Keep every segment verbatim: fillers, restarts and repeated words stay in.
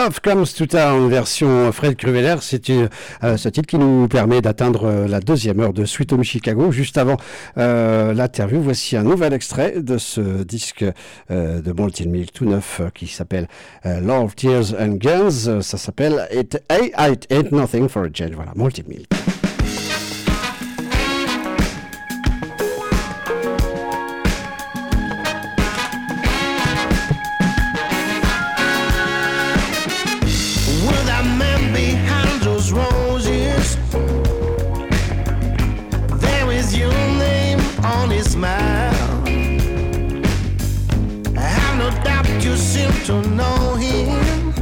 Love Comes to Town, version Fred Cruveller. C'est une, euh, ce titre qui nous permet d'atteindre euh, la deuxième heure de Sweet Home Chicago. Juste avant euh, l'interview, voici un nouvel extrait de ce disque euh, de Malted Milk tout neuf euh, qui s'appelle euh, Love, Tears and Guns. Ça s'appelle It Ain't, Ain't Nothing for a Change. Voilà, Malted Milk. To know him,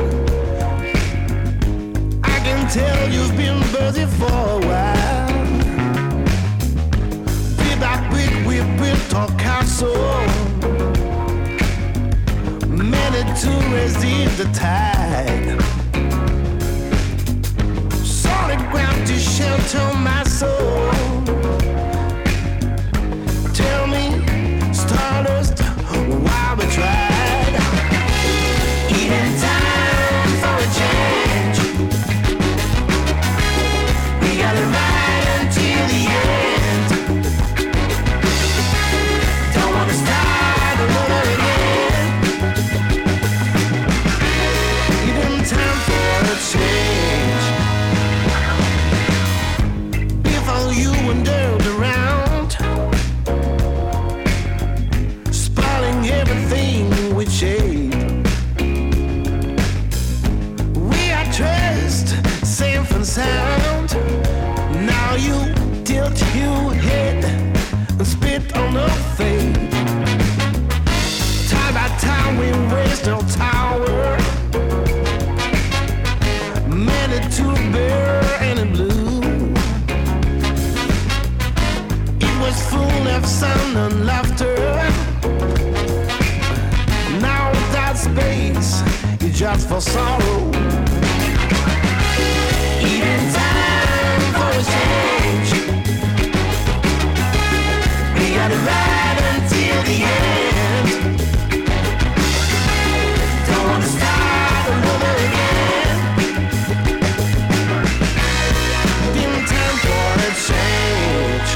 I can tell you've been busy for a while. Bit by bit we built our castle, managed to resist the tide. Solid ground to shelter my soul. Tell me, stardust, why we tried. In time for a change, we gotta ride until the end. Don't wanna start over again. In time for a change. Before you wandered around, spoiling everything we changed. Safe and sound. Now you tilt your head and spit on the fade. Time by time we raised no tower, meant to bear any blue. It was full of sun and laughter. Now that space is just for sorrow. In time for a change, we gotta ride until the end. Don't wanna start over again. In time for a change.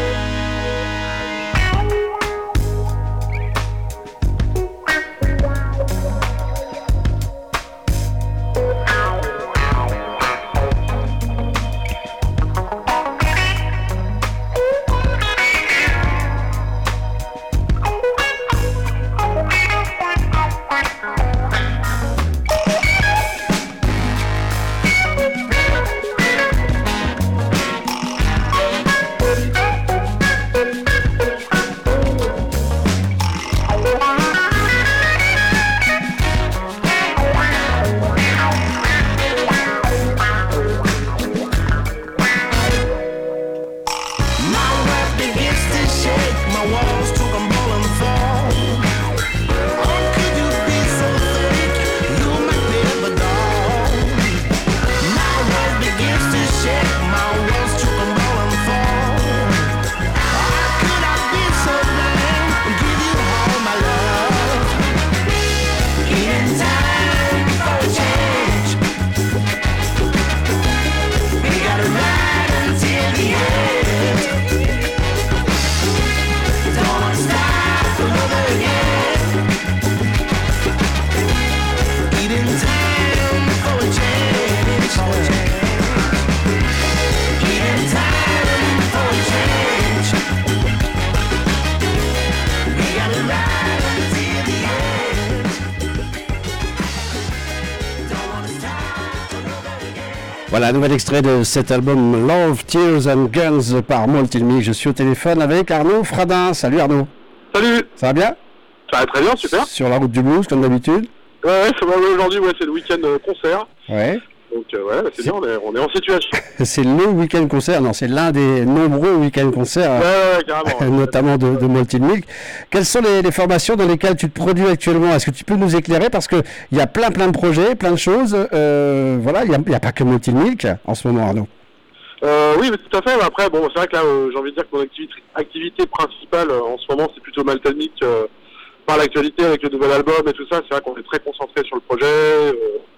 Voilà, un nouvel extrait de cet album Love, Tears and Guns par Malted Milk. Je suis au téléphone avec Arnaud Fradin. Salut Arnaud. Salut. Ça va bien? Ça va très bien, super. Sur la route du blues, comme d'habitude? Ouais, ouais, c'est, ouais aujourd'hui, ouais, c'est le week-end euh, concert. Ouais. Donc, euh, ouais, c'est, c'est bien, on est, on est en situation. C'est le week-end concert, non, c'est l'un des nombreux week-ends concerts, ouais, ouais, ouais, carrément, ouais. notamment de, de Malted Milk. Quelles sont les, les formations dans lesquelles tu te produis actuellement? Est-ce que tu peux nous éclairer? Parce qu'il y a plein, plein de projets, plein de choses. Euh, voilà, il n'y a, a pas que Malted Milk en ce moment, Arnaud. Euh, oui, mais tout à fait. Après, bon, c'est vrai que là, euh, j'ai envie de dire que mon activité, activité principale euh, en ce moment, c'est plutôt Malted Milk. Euh, par l'actualité avec le nouvel album et tout ça, c'est vrai qu'on est très concentré sur le projet. Euh,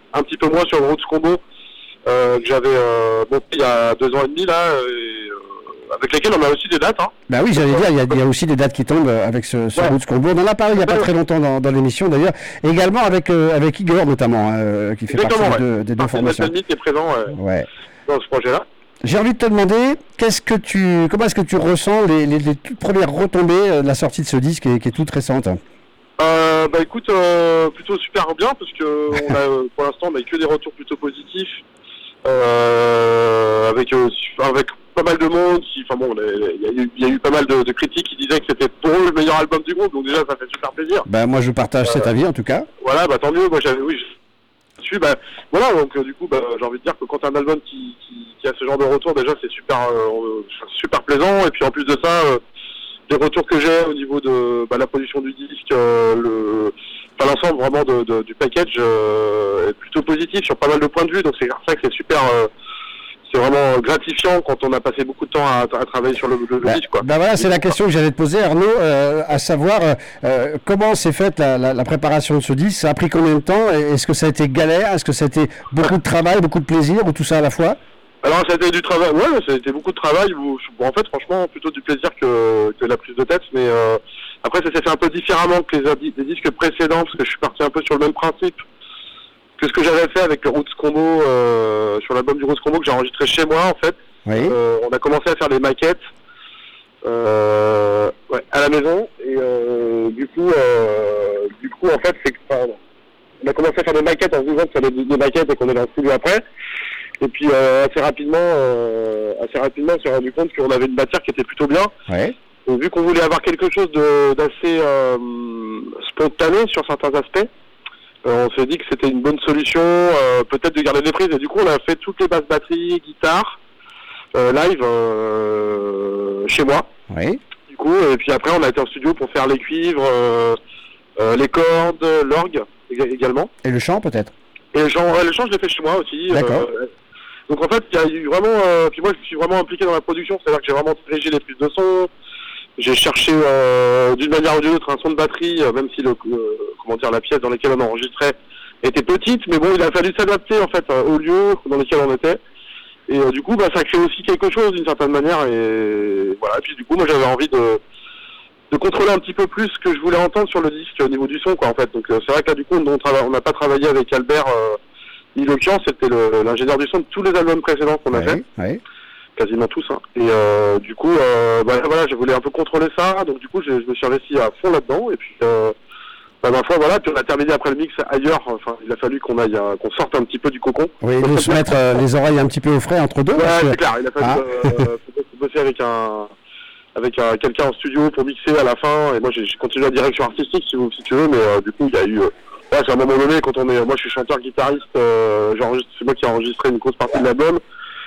un petit peu moins sur le Roots Combo euh, que j'avais euh, monté il y a deux ans et demi là, et, euh, avec lesquels on a aussi des dates. Hein. Bah oui, j'allais dire, il y, a, il y a aussi des dates qui tombent avec ce, ce Ouais. Roots Combo. On en a parlé il n'y a pas très longtemps dans, dans l'émission d'ailleurs, également avec, euh, avec Igor notamment, euh, qui fait Exactement, partie ouais. des deux, des deux Partie de formations. Metal Meat qui est présent euh, Ouais. dans ce projet-là. J'ai envie de te demander, qu'est-ce que tu, comment est-ce que tu ressens les, les, les toutes premières retombées euh, de la sortie de ce disque qui est, qui est toute récente? Euh, bah écoute, euh, plutôt super bien parce que on a, euh, pour l'instant on a eu que des retours plutôt positifs, euh, avec euh, avec pas mal de monde. Qui, enfin bon, il y, a eu- il y a eu pas mal de, de critiques qui disaient que c'était pour eux le meilleur album du groupe, donc déjà ça fait super plaisir. Bah moi je partage Euh, cet avis en tout cas. Voilà, bah tant mieux. Moi j'avais, oui, je suis, bah voilà, donc euh, du coup, bah j'ai envie de dire que quand t'as un album qui, qui, qui a ce genre de retour, déjà c'est super, euh, super plaisant. Et puis en plus de ça. Euh, les retours que j'ai au niveau de bah, la production du disque, euh, le, enfin, l'ensemble vraiment de, de, du package euh, est plutôt positif sur pas mal de points de vue, donc c'est ça que c'est super, euh, c'est vraiment gratifiant quand on a passé beaucoup de temps à, à travailler sur le, le, le Bah, disque, quoi. bah voilà, c'est la question que j'allais te poser, Arnaud, euh, à savoir euh, comment s'est faite la, la, la préparation de ce disque. Ça a pris combien de temps? Est-ce que ça a été galère? Est-ce que ça a été beaucoup de travail, beaucoup de plaisir, ou tout ça à la fois? Alors ça a été du travail, ouais, ça a été beaucoup de travail, ou, bon, en fait franchement plutôt du plaisir que, que la prise de tête, mais euh, après ça s'est fait un peu différemment que les, adi- les disques précédents, parce que je suis parti un peu sur le même principe que ce que j'avais fait avec le Roots Combo, euh, sur l'album du Roots Combo que j'ai enregistré chez moi en fait. Oui. Euh, on a commencé à faire des maquettes euh, ouais, à la maison, et euh, du coup, euh, du coup en fait c'est que, enfin, on a commencé à faire des maquettes en se disant que ça allait être des maquettes et qu'on est dans le studio après. Et puis euh, assez rapidement, euh, assez rapidement, on s'est rendu compte qu'on avait une matière qui était plutôt bien. Ouais. Donc, vu qu'on voulait avoir quelque chose de, d'assez euh, spontané sur certains aspects, euh, on s'est dit que c'était une bonne solution, euh, peut-être de garder des prises. Et du coup, on a fait toutes les basses batteries, guitares, euh, live euh, chez moi. Oui. Du coup, et puis après, on a été en studio pour faire les cuivres, euh, euh, les cordes, l'orgue ég- également. Et le chant peut-être? Et le chant, ouais, le chant, je l'ai fait chez moi aussi. D'accord. Euh, donc en fait, il y a eu vraiment, euh, puis moi je suis vraiment impliqué dans la production, c'est-à-dire que j'ai vraiment dirigé les prises de son, j'ai cherché euh, d'une manière ou d'une autre un son de batterie, euh, même si le, euh, comment dire, la pièce dans laquelle on enregistrait était petite, mais bon, il a fallu s'adapter en fait euh, au lieu dans lequel on était. Et euh, du coup, bah, ça crée aussi quelque chose d'une certaine manière. Et voilà. Et puis du coup, moi j'avais envie de, de contrôler un petit peu plus ce que je voulais entendre sur le disque au niveau du son, quoi, en fait. Donc euh, c'est vrai que là, du coup, on trava- on n'a pas travaillé avec Albert. Euh, Ilokian, c'était le- l'ingénieur du son de tous les albums précédents qu'on a fait, Oui. Oui. quasiment tous. Hein. Et euh, du coup, euh, bah, voilà, je voulais un peu contrôler ça, donc du coup, je, je me suis investi à fond là-dedans. Et puis, euh, bah, ma foi, voilà, puis on a terminé après le mix ailleurs. Enfin, il a fallu qu'on aille, euh, qu'on sorte un petit peu du cocon. Oui, de se mettre euh, les oreilles un petit peu au frais entre deux. Ouais, parce que- c'est clair. Il a fallu Ah. euh, peut-être bosser avec un, avec un, quelqu'un en studio pour mixer à la fin. Et moi, j'ai j'ai continué la direction artistique, si, vous, si tu veux, mais euh, du coup, il y a eu. Euh, ouais, c'est à un moment donné, quand on est, moi, je suis chanteur, guitariste. Euh, j'enregistre- c'est moi qui ai enregistré une grosse partie de l'album.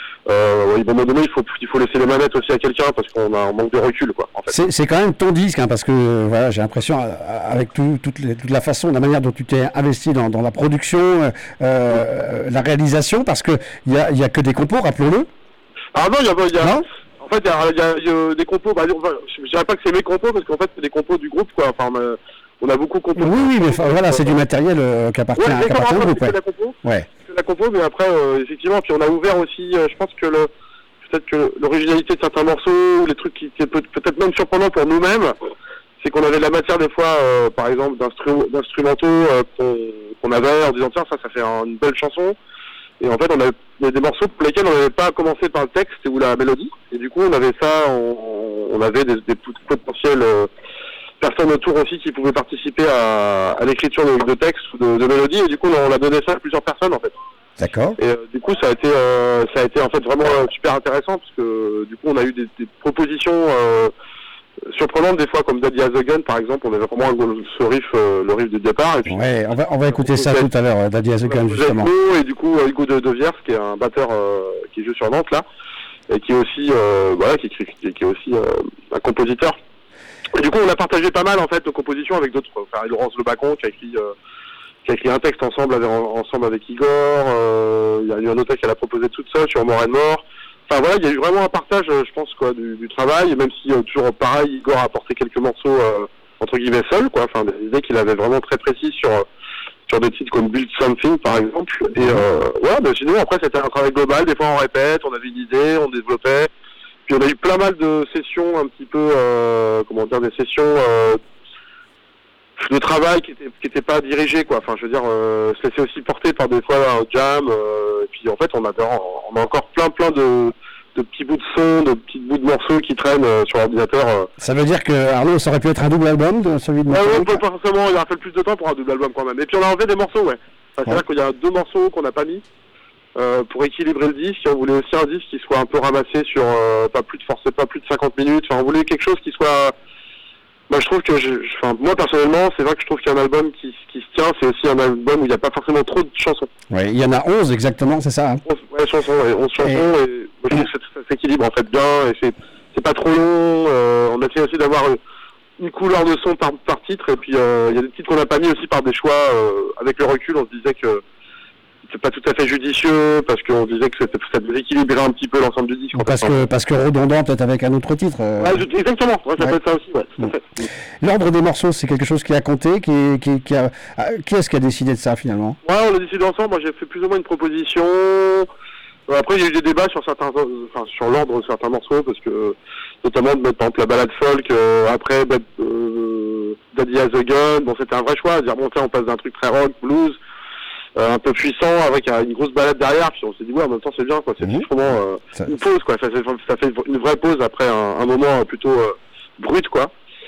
Euh, ouais, à un moment donné, il faut, il faut laisser les manettes aussi à quelqu'un parce qu'on a un manque de recul, quoi. En fait. C'est, c'est quand même ton disque, hein, parce que euh, voilà, j'ai l'impression, euh, avec tout, toute, les- toute la façon, la manière dont tu t'es investi dans, dans la production, euh, euh, la réalisation, parce que il y a, il y a que des compos, rappelons-le. Ah non, il y a, il y a Non en fait, il y a, il y a- il y a des compos. Bah, on va- je, je dirais pas que c'est mes compos parce qu'en fait, c'est des compos du groupe, quoi. Enfin, on a, on a beaucoup composé. Oui, oui, mais enfin, voilà, c'est du matériel euh, qui appartient, Ouais, qui appartient au d'accord, groupe. c'est Ouais. la compo. Ouais. C'est la compo, mais après, euh, effectivement, puis on a ouvert aussi. Euh, je pense que le, peut-être que l'originalité de certains morceaux, ou les trucs qui étaient peut- peut-être même surprenants pour nous-mêmes, c'est qu'on avait de la matière des fois, euh, par exemple, d'instru- d'instrumentaux euh, qu'on, qu'on avait en disant tiens, ça, ça fait un- une belle chanson. Et en fait, on avait, il y a des morceaux pour lesquels on n'avait pas commencé par le texte ou la mélodie. Et du coup, on avait ça, on, on avait des, des potentiels euh, personnes autour aussi qui pouvaient participer à, à l'écriture de, de textes ou de, de mélodies. Et du coup, on a donné ça à plusieurs personnes, en fait. D'accord. Et euh, du coup, ça a été, euh, ça a été en fait vraiment euh, super intéressant parce que euh, du coup, on a eu des, des propositions euh, surprenantes des fois, comme Daddy Has a Gun, par exemple. On avait vraiment ce riff, euh, le riff de départ. Et puis, Ouais, on va, on va écouter ça tout à l'heure, euh, Daddy Has a Gun, vous êtes justement. beau, et du coup euh, Hugo de, de Viers, qui est un batteur euh, qui joue sur Nantes là, et qui est aussi euh, voilà, qui, qui, qui, qui est aussi euh, un compositeur. Et du coup, on a partagé pas mal en fait nos compositions avec d'autres. Enfin, Laurence Le Bacon qui a écrit euh, qui a écrit un texte ensemble avec, ensemble avec Igor. Euh, il y a eu un autre texte qu'elle a proposé toute seule sur Mort et Mort. Enfin voilà, il y a eu vraiment un partage, euh, je pense, quoi, du, du travail. Et même si euh, toujours pareil, Igor a apporté quelques morceaux euh, entre guillemets seul, quoi. Enfin, des idées qu'il avait vraiment très précises sur sur des titres comme Build Something par exemple. Et euh, ouais, bah, sinon après c'était un travail global, des fois on répète, on avait une idée, on développait. Puis on a eu plein mal de sessions un petit peu, euh, comment dire, des sessions euh, de travail qui étaient qui étaient pas dirigées quoi. Enfin je veux dire, euh, se laisser aussi porter par des fois un jam. Euh, et puis en fait on a on a encore plein plein de de petits bouts de son, de petits bouts de morceaux qui traînent euh, sur l'ordinateur. Euh. Ça veut dire que Arnaud, ça aurait pu être un double album de celui de Ouais, Morceau, ouais, pas forcément, il a fait plus de temps pour un double album quand même. Et puis on a enlevé des morceaux, ouais. Enfin, c'est Ouais. vrai qu'il y a deux morceaux qu'on n'a pas mis euh, pour équilibrer le disque. Et on voulait aussi un disque qui soit un peu ramassé sur euh, pas plus de force, pas plus de cinquante minutes. Enfin, on voulait quelque chose qui soit. Moi, je trouve que, je, je- enfin, moi personnellement, c'est vrai que je trouve qu'un album qui, qui se tient, c'est aussi un album où il n'y a pas forcément trop de chansons. Ouais, il y en a onze exactement, c'est ça, hein. onze ouais, chansons, ouais, onze chansons, et, moi, je trouve que ça, ça s'équilibre en fait bien, et c'est, c'est pas trop long. Euh, on essaie aussi d'avoir une, une couleur de son par, par titre, et puis euh, il y a des titres qu'on n'a pas mis aussi par des choix. Euh, avec le recul, on se disait que c'est pas tout à fait judicieux, parce qu'on disait que c'était- ça déséquilibrait un petit peu l'ensemble du disque. en Parce fait. que, parce que redondant peut-être avec un autre titre. euh. Ouais, je- exactement, ouais, ça Ouais. peut être ça aussi, ouais, tout à Mm. fait. L'ordre des morceaux, c'est quelque chose qui a compté, qui, qui, qui a... ah, qui est-ce qui a décidé de ça finalement? Ouais, on a décidé ensemble. Moi, j'ai fait plus ou moins une proposition. Euh, Après, il y a eu des débats sur certains, euh, enfin, sur l'ordre de certains morceaux, parce que, euh, notamment de mettre, par exemple, la balade folk, euh, après, Bad- euh, Daddy Has a Gun. Bon, c'était un vrai choix. Dire, bon, tiens, on passe d'un truc très rock, blues, euh, un peu puissant, avec euh, une grosse balade derrière. Puis on s'est dit, ouais, en même temps, c'est bien, quoi. C'est Mhm. vraiment euh, Ça- une pause, quoi. Ça, fait- ça fait une vraie pause après un, un moment plutôt euh, brut, quoi.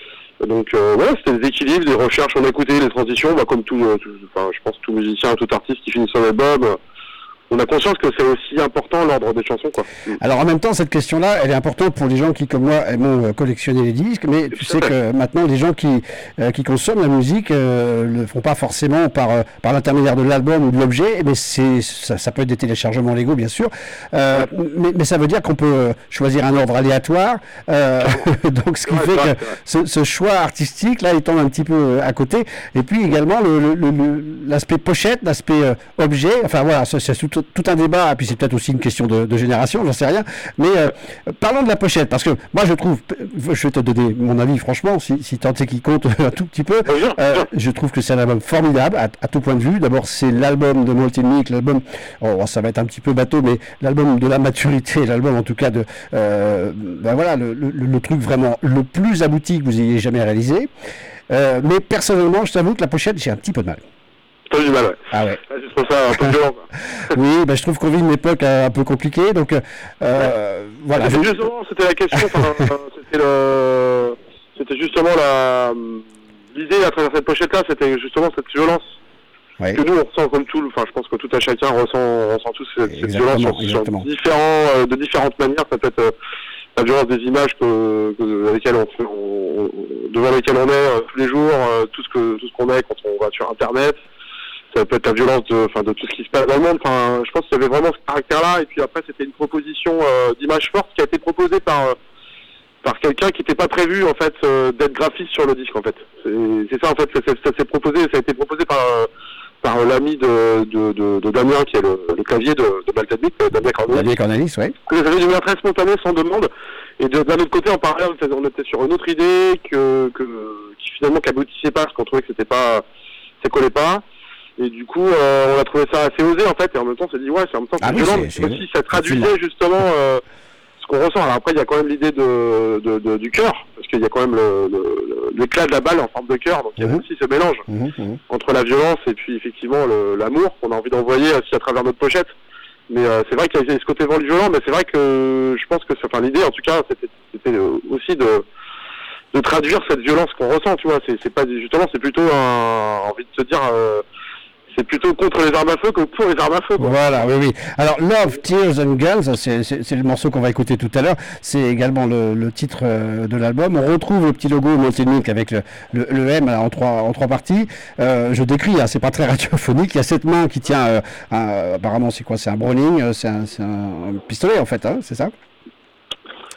Donc euh, ouais, c'était des équilibres, des recherches, on a écouté les transitions, bah, comme tout, euh, tout- enfin, je pense tout musicien, tout artiste qui finit son album, euh, on a conscience que c'est aussi important l'ordre des chansons, quoi. Alors en même temps, cette question-là, elle est importante pour les gens qui, comme moi, aiment euh, collectionner les disques, mais tu sais que maintenant, les gens qui, euh, qui consomment la musique euh, le font pas forcément par, euh, par l'intermédiaire de l'album ou de l'objet, mais c'est, ça, ça peut être des téléchargements légaux, bien sûr, euh, mais, mais ça veut dire qu'on peut euh, choisir un ordre aléatoire, euh, donc ce qui Ouais, fait c'est vrai, que c'est vrai. ce, ce choix artistique, là, il tombe un petit peu euh, à côté, et puis également le, le- le- le- l'aspect pochette, l'aspect euh, objet, enfin voilà, c'est, c'est tout, tout un débat, et puis c'est peut-être aussi une question de, de génération, j'en sais rien, mais euh, parlons de la pochette, parce que moi je trouve, je vais te donner mon avis franchement, si, si tant est qu'il compte un tout petit peu, Bien sûr, euh, bien sûr. je trouve que c'est un album formidable à, à tout point de vue. D'abord c'est l'album de Molten Meat, l'album, oh, ça va être un petit peu bateau, mais l'album de la maturité, l'album en tout cas de, euh, ben voilà, le, le, le truc vraiment le plus abouti que vous ayez jamais réalisé. Euh, mais personnellement, je t'avoue que la pochette, j'ai un petit peu de mal. T'as eu du mal, ouais. Ah ouais. Ouais, je trouve ça un peu violent, quoi. Oui, ben je trouve qu'on vit une époque euh, un peu compliquée, donc euh, voilà. C'était je- justement, c'était la question, enfin, euh, c'était le, c'était justement la, l'idée à travers cette pochette-là, c'était justement cette violence Ouais. que nous on ressent comme tout, enfin je pense que tout à chacun ressent, on ressent tous cette, cette Exactement, violence sur, sur exactement. différents, euh, de différentes manières. Ça peut être euh, la violence des images que, que avec lesquelles on, fait- on- on- devant lesquelles on est euh, tous les jours, euh, tout ce que tout ce qu'on est quand on va sur Internet. Ça peut être la violence de, enfin, de tout ce qui se passe dans le monde. Enfin, je pense qu'il y avait vraiment ce caractère-là. Et puis après, c'était une proposition euh, d'image forte qui a été proposée par euh, par quelqu'un qui n'était pas prévu en fait euh, d'être graphiste sur le disque en fait. C'est, c'est ça en fait. Ça, ça, ça s'est proposé, ça a été proposé par euh, par l'ami de, de, de, de Damien qui est le, le clavier de, de Malta Beat, euh, Damien Cornelis. Damien Cornelis, ouais. Ça avait une manière très spontanée, sans demande. Et de- d'un autre côté, en parallèle, on était sur une autre idée que, que qui finalement qu'aboutissait pas parce qu'on trouvait que c'était pas, ça collait pas. Et du coup, euh, on a trouvé ça assez osé en fait. Et en même temps, on s'est dit ouais, c'est en même temps c'est Ah oui, violent, c'est- mais c'est- aussi ça traduisait effectivement. justement euh, ce qu'on ressent. Alors après, il y a quand même l'idée de, de, de- du cœur, parce qu'il y a quand même le, le- l'éclat de la balle en forme de cœur. Donc il y a Mhm. aussi ce mélange Mhm, mhm. entre la violence et puis effectivement le- l'amour qu'on a envie d'envoyer aussi à travers notre pochette. Mais euh, c'est vrai qu'il y a ce côté violent, mais c'est vrai que je pense que c'est, enfin l'idée en tout cas c'était, c'était euh, aussi de, de traduire cette violence qu'on ressent, tu vois. C'est, c'est pas justement, c'est plutôt un, envie de se dire, euh, c'est plutôt contre les armes à feu que pour les armes à feu, quoi. Voilà, oui, oui. Alors, Love, Tears and Guns, c'est, c'est, c'est le morceau qu'on va écouter tout à l'heure. C'est également le, le titre euh, de l'album. On retrouve le petit logo Molten Meat avec le, le, le M là, en trois en trois parties. Euh, je décris, hein, c'est pas très radiophonique. Il y a cette main qui tient, euh, un, apparemment, c'est quoi? C'est un Browning, euh, c'est un, c'est un pistolet en fait, hein, c'est ça?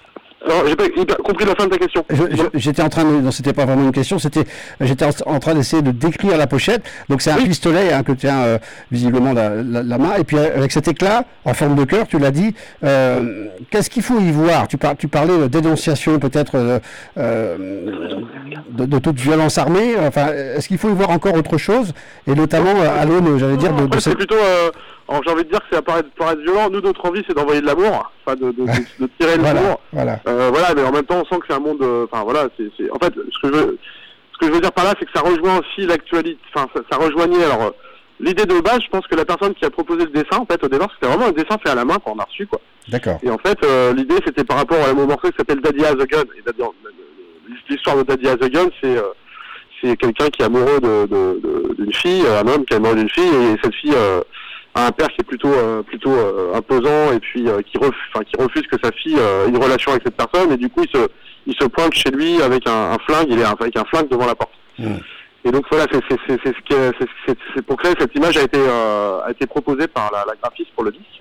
Alors, j'ai pas hyper compris la fin de ta question. Je, je, j'étais en train de, non, c'était pas vraiment une question, c'était, j'étais en, en train d'essayer de décrire la pochette. Donc c'est un oui. pistolet hein, que tient euh, visiblement la, la, la main, et puis avec cet éclat en forme de cœur, tu l'as dit. Euh, qu'est-ce qu'il faut y voir? Tu, par, tu parlais de dénonciation peut-être euh, euh, de, de toute violence armée. Enfin, est-ce qu'il faut y voir encore autre chose, et notamment à l'aune, j'allais dire, de, après, de c'est cette... plutôt. Euh... Alors j'ai envie de dire que c'est apparaître, paraître violent. Nous, notre envie, c'est d'envoyer de l'amour, enfin de, de, de, de tirer voilà, l'amour. Voilà. Euh, voilà, mais en même temps, on sent que c'est un monde. Enfin voilà, c'est, c'est. En fait, ce que je veux, ce que je veux dire par là, c'est que ça rejoint aussi l'actualité. Enfin, ça, ça rejoignait. Alors, l'idée de base, je pense que la personne qui a proposé le dessin, en fait, au départ, c'était vraiment un dessin fait à la main qu'on a reçu, quoi. D'accord. Et en fait, euh, l'idée, c'était par rapport à mon morceau qui s'appelle Daddy Has a Gun. Et Daddy, l'histoire de Daddy Has a Gun, c'est. Euh, c'est quelqu'un qui est amoureux de, de, de, d'une fille, un homme qui est amoureux d'une fille, et cette fille. Euh, un père qui est plutôt euh, plutôt euh, imposant et puis euh, qui, ref, qui refuse que sa fille euh, ait une relation avec cette personne, et du coup il se il se pointe chez lui avec un, un flingue, il est avec un flingue devant la porte. Mmh. Et donc voilà, c'est c'est c'est c'est ce qui est, c'est, c'est, c'est pour créer cette image a été euh, a été proposée par la, la graphiste pour le disque.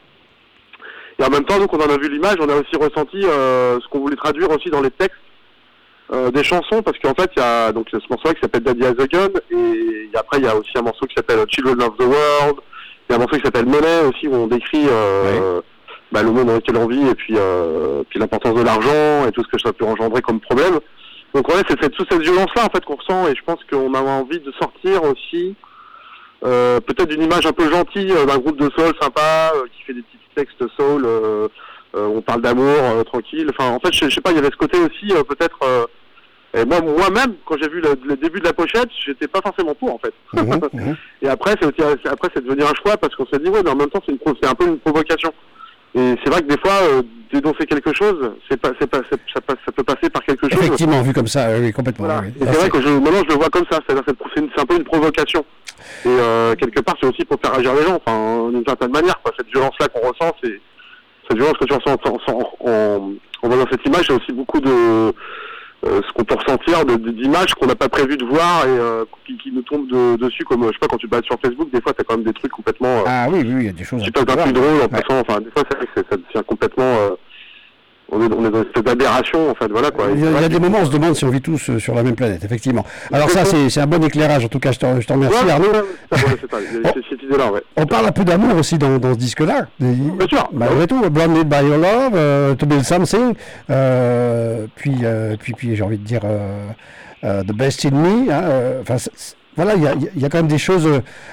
Et en même temps, donc on en a vu l'image, on a aussi ressenti euh, ce qu'on voulait traduire aussi dans les textes euh, des chansons, parce qu'en fait il y a donc ce morceau qui s'appelle Daddy Has a Gun, et, et après il y a aussi un morceau qui s'appelle Children of the World. Il y a un morceau qui s'appelle Money aussi, où on décrit euh, oui. bah, le monde dans lequel on vit, et puis, euh, puis l'importance de l'argent et tout ce que ça peut engendrer comme problème. Donc ouais, c'est, c'est toute cette violence-là en fait qu'on ressent, et je pense qu'on a envie de sortir aussi euh, peut-être d'une image un peu gentille euh, d'un groupe de soul sympa euh, qui fait des petits textes soul, euh, euh, on parle d'amour euh, tranquille. Enfin en fait je, je sais pas, il y avait ce côté aussi euh, peut-être. Euh, Et moi, moi-même, quand j'ai vu le, le début de la pochette, j'étais pas forcément pour, en fait. Mmh, mmh. Et après, c'est aussi, après, c'est devenu un choix, parce qu'on s'est dit, ouais, mais en même temps, c'est, une, c'est un peu une provocation. Et c'est vrai que des fois, euh, dénoncer quelque chose, c'est pas, c'est pas, c'est, ça, passe, ça peut passer par quelque chose. Effectivement, vu comme ça, oui, complètement. Voilà. Oui. Et c'est, c'est vrai que je, maintenant, je le vois comme ça. C'est, c'est, une, c'est un peu une provocation. Et euh, quelque part, c'est aussi pour faire agir les gens, enfin, d'une certaine manière, quoi. Cette violence-là qu'on ressent, c'est cette violence que tu ressens en, en, en, en voyant cette image, c'est aussi beaucoup de Euh, ce qu'on peut ressentir de, de, d'images qu'on n'a pas prévu de voir et euh, qui, qui nous tombent de, dessus, comme je sais pas, quand tu te balades sur Facebook, des fois t'as quand même des trucs complètement euh, ah oui oui il y a des choses un peu plus drôles en ouais. passant, enfin des fois ça, ça devient complètement euh, on est, on est dans une espèce d'aberration en fait, voilà quoi. Il y a, il y a des moments on se demande si on vit tous euh, sur la même planète, effectivement. Alors ça c'est, c'est un bon éclairage, en tout cas je t'en, je t'en remercie ouais, Arnaud. Ouais, c'est, ouais, c'est ça, il y a cette idée-là, ouais. On parle un peu d'amour aussi dans, dans ce disque-là. Bien sûr. Malgré ouais. tout, Blinded by Your Love, uh, To Build Something, euh, puis, euh, puis, puis j'ai envie de dire euh, euh, The Best in Me. Hein, enfin, euh, voilà, il y a, y a quand même des choses.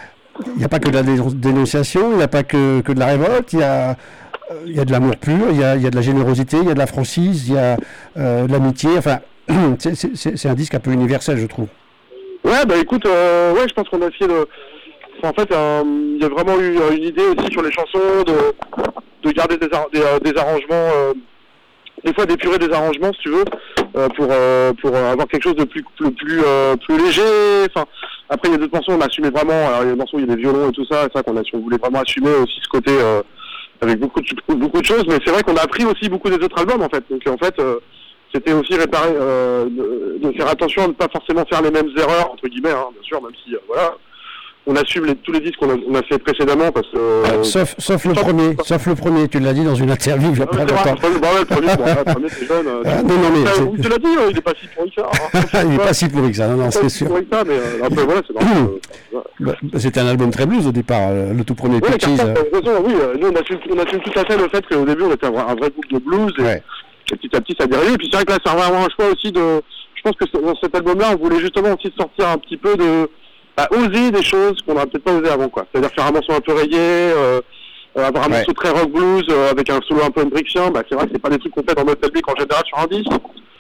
Il n'y a pas que de la dénonciation, il n'y a pas que, que de la révolte, il y a. Il y a de l'amour pur, il y a, il y a de la générosité, il y a de la franchise, il y a euh, de l'amitié. Enfin, c'est, c'est, c'est un disque un peu universel, je trouve. Ouais, bah écoute, euh, ouais, je pense qu'on a essayé de. En fait, euh, il y a vraiment eu une idée aussi sur les chansons de, de garder des, ar- des, euh, des arrangements, euh, des fois d'épurer des arrangements, si tu veux, euh, pour euh, pour avoir quelque chose de plus plus plus, euh, plus léger. Enfin, après, il y a d'autres morceaux, on assumait vraiment. Alors, il y a des morceaux, il y a des violons et tout ça, c'est ça qu'on a, on voulait vraiment assumer aussi ce côté. Euh, avec beaucoup de, beaucoup de choses, mais c'est vrai qu'on a appris aussi beaucoup des autres albums en fait. Donc en fait, euh, c'était aussi réparer, euh, de, de faire attention à ne pas forcément faire les mêmes erreurs entre guillemets, hein, bien sûr, même si euh, voilà, on assume les, tous les disques qu'on a, on a fait précédemment parce que. Euh, sauf, sauf le premier, pas. sauf le premier, tu l'as dit dans une interview il y a pas longtemps. Bah ouais, le premier, bon, le premier c'est jeune. Euh, ah, non, non, mais. Ça, tu l'as dit, euh, il est pas si pourri que ça. Hein. il n'est pas si pourri que ça, non, non, c'est sûr. Pas si pourri que ça, mais euh, après voilà, c'est normal. euh, bah, c'était un album très blues au départ, euh, le tout premier ouais, Pitches. Euh... raison, oui, euh, nous on assume, on assume tout à fait le fait qu'au début on était un vrai, un vrai groupe de blues et, ouais. et petit à petit ça a dérivé. Et puis c'est vrai que là c'est vraiment un choix aussi de. Je pense que dans cet album-là on voulait justement aussi sortir un petit peu de. Bah, oser des choses qu'on n'aurait peut-être pas osé avant, quoi. C'est-à-dire faire un morceau un peu rayé, euh, avoir un ouais. morceau très rock blues euh, avec un solo un peu hendrixien. Bah c'est vrai que c'est pas des trucs qu'on fait dans notre public en général sur un disque.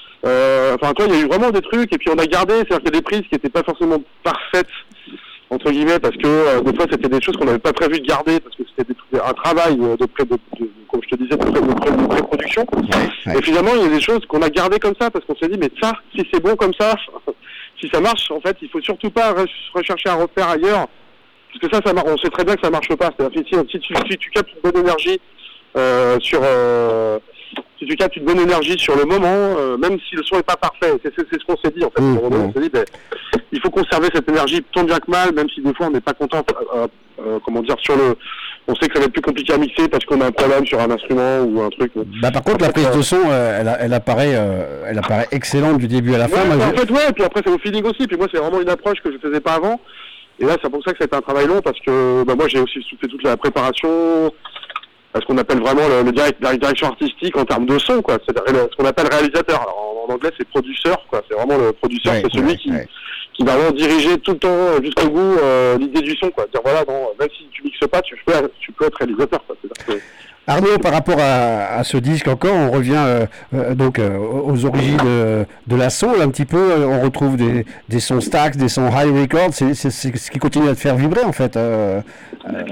Euh, enfin toi il y a eu vraiment des trucs et puis on a gardé, c'est-à-dire qu'il y a des prises qui n'étaient pas forcément parfaites entre guillemets parce que euh, des fois c'était des choses qu'on n'avait pas prévu de garder parce que c'était des, un travail de, de, pré, de, de comme je te disais de, pré, de, pré, de pré-production. Ouais. Et finalement il y a des choses qu'on a gardées comme ça parce qu'on s'est dit mais ça si c'est bon comme ça. Si ça marche, en fait, il faut surtout pas rechercher à refaire ailleurs, parce que ça, ça on sait très bien que ça marche pas. C'est-à-dire si, si, tu, si tu captes une bonne énergie euh, sur, euh, si tu captes une bonne énergie sur le moment, euh, même si le son est pas parfait, c'est, c'est, c'est ce qu'on s'est dit en fait. Mmh, on mmh. s'est dit, ben, il faut conserver cette énergie tant bien que mal, même si des fois on n'est pas content euh, euh, comment dire, sur le, on sait que ça va être plus compliqué à mixer parce qu'on a un problème sur un instrument ou un truc. Bah par contre, la prise de son, euh, elle, elle apparaît, euh, elle apparaît excellente du début à la fin. Ouais, Moi, en je... fait, ouais, et puis après c'est au feeling aussi. Puis moi, c'est vraiment une approche que je faisais pas avant. Et là, c'est pour ça que c'était un travail long parce que bah, moi, j'ai aussi fait toute la préparation, ce qu'on appelle vraiment le, le direct, la direction artistique en termes de son, quoi. C'est ce qu'on appelle réalisateur. Alors, en, en anglais, c'est producteur, quoi. C'est vraiment le producteur, ouais, c'est celui ouais, qui, ouais. qui va vraiment diriger tout le temps jusqu'au bout euh, l'idée du son, quoi. Dire voilà, non, même si tu mixes pas, tu peux, tu peux être réalisateur, quoi. C'est Arnaud, par rapport à, à ce disque encore, on revient euh, euh, donc euh, aux origines de, de la soul un petit peu. On retrouve des, des sons Stax, des sons High Records. C'est, c'est, c'est ce qui continue à te faire vibrer en fait. Euh, euh...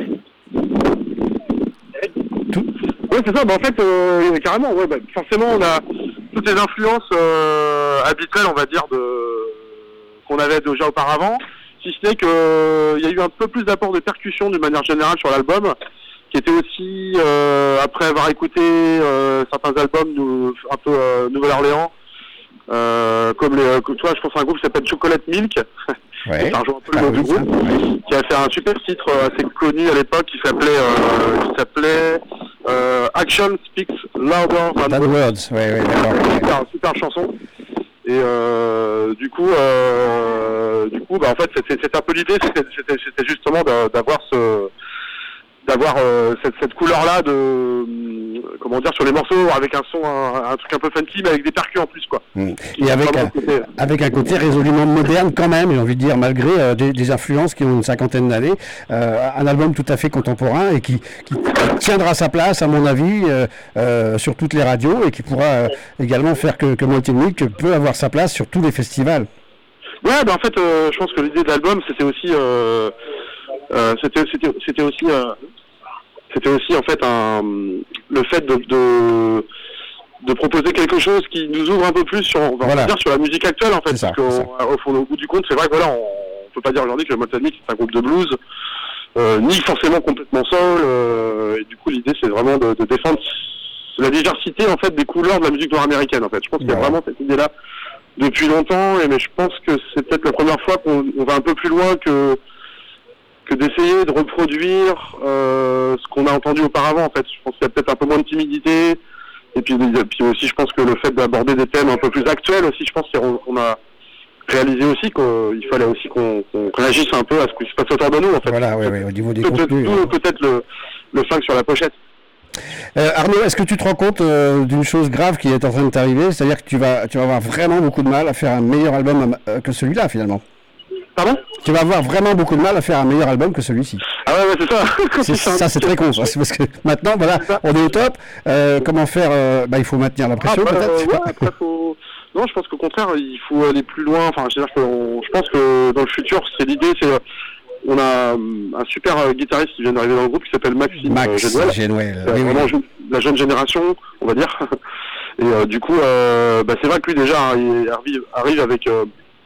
Tout... Oui, c'est ça. Bah, en fait, euh, carrément. Ouais, bah, forcément, on a toutes les influences euh, habituelles, on va dire, de qu'on avait déjà auparavant. Si ce n'est que il euh, y a eu un peu plus d'apport de percussion d'une manière générale sur l'album, qui était aussi, euh, après avoir écouté euh, certains albums nou, un peu euh, Nouvelle-Orléans, euh, comme les, euh, toi, je pense à un groupe qui s'appelle Chocolate Milk, ouais. Ça rejoint un peu le nom du groupe, ouais. Qui a fait un super titre assez connu à l'époque qui s'appelait, euh, qui s'appelait euh, Action Speaks Louder Than, Than Words. Ouais, ouais, d'accord. Super, super chanson. Et euh, du coup, euh, du coup, bah en fait, c'était, c'était un peu l'idée, c'était, c'était, c'était justement d'avoir ce d'avoir euh, cette, cette couleur-là de euh, comment dire sur les morceaux avec un son, un, un truc un peu funky mais avec des percus en plus quoi. Mmh. Et avec un, côté... avec un côté résolument moderne quand même, j'ai envie de dire, malgré euh, des, des influences qui ont une cinquantaine d'années, euh, un album tout à fait contemporain et qui, qui tiendra sa place à mon avis euh, euh, sur toutes les radios et qui pourra euh, également faire que, que Malted Milk peut avoir sa place sur tous les festivals. Ouais, bah en fait, euh, je pense que l'idée de l'album c'était aussi euh, Euh, c'était, c'était, c'était aussi, euh, c'était aussi en fait un, le fait de, de, de proposer quelque chose qui nous ouvre un peu plus sur, on va voilà. dire sur la musique actuelle en fait, ça, parce qu'au fond, au bout du compte, c'est vrai que voilà, on, on peut pas dire aujourd'hui que le Malted Milk c'est un groupe de blues, euh, ni forcément complètement soul. Euh, et du coup, l'idée c'est vraiment de, de défendre la diversité en fait des couleurs de la musique nord-américaine en fait. Je pense qu'il y a vraiment cette idée-là depuis longtemps, et mais je pense que c'est peut-être la première fois qu'on on va un peu plus loin que que d'essayer de reproduire euh, ce qu'on a entendu auparavant en fait. Je pense qu'il y a peut-être un peu moins de timidité, et puis, et puis aussi je pense que le fait d'aborder des thèmes un peu plus actuels aussi, je pense qu'on a réalisé aussi qu'il fallait aussi qu'on, qu'on réagisse un peu à ce qui se passe autour de nous en fait. Voilà, oui, oui, au niveau des peut-être, contenus. Tout, hein. Peut-être le, le flingue sur la pochette. Euh, Arnaud, est-ce que tu te rends compte euh, d'une chose grave qui est en train de t'arriver, c'est-à-dire que tu vas, tu vas avoir vraiment beaucoup de mal à faire un meilleur album euh, que celui-là finalement? Pardon? Tu vas avoir vraiment beaucoup de mal à faire un meilleur album que celui-ci. Ah ouais, ouais c'est ça. c'est, ça, c'est très con. Ça. C'est parce que maintenant, voilà, on est au top. Euh, comment faire euh, bah, il faut maintenir la pression, ah, bah, peut-être. Euh, ouais, après, faut... Non, je pense qu'au contraire, il faut aller plus loin. Enfin, c'est-à-dire que on... je pense que dans le futur, c'est l'idée, c'est on a un super guitariste qui vient d'arriver dans le groupe qui s'appelle Maxime Max Génouel. Génouel. C'est oui, vraiment oui. La jeune génération, on va dire. Et euh, du coup, euh, bah, c'est vrai que lui déjà, il arrive, arrive avec euh,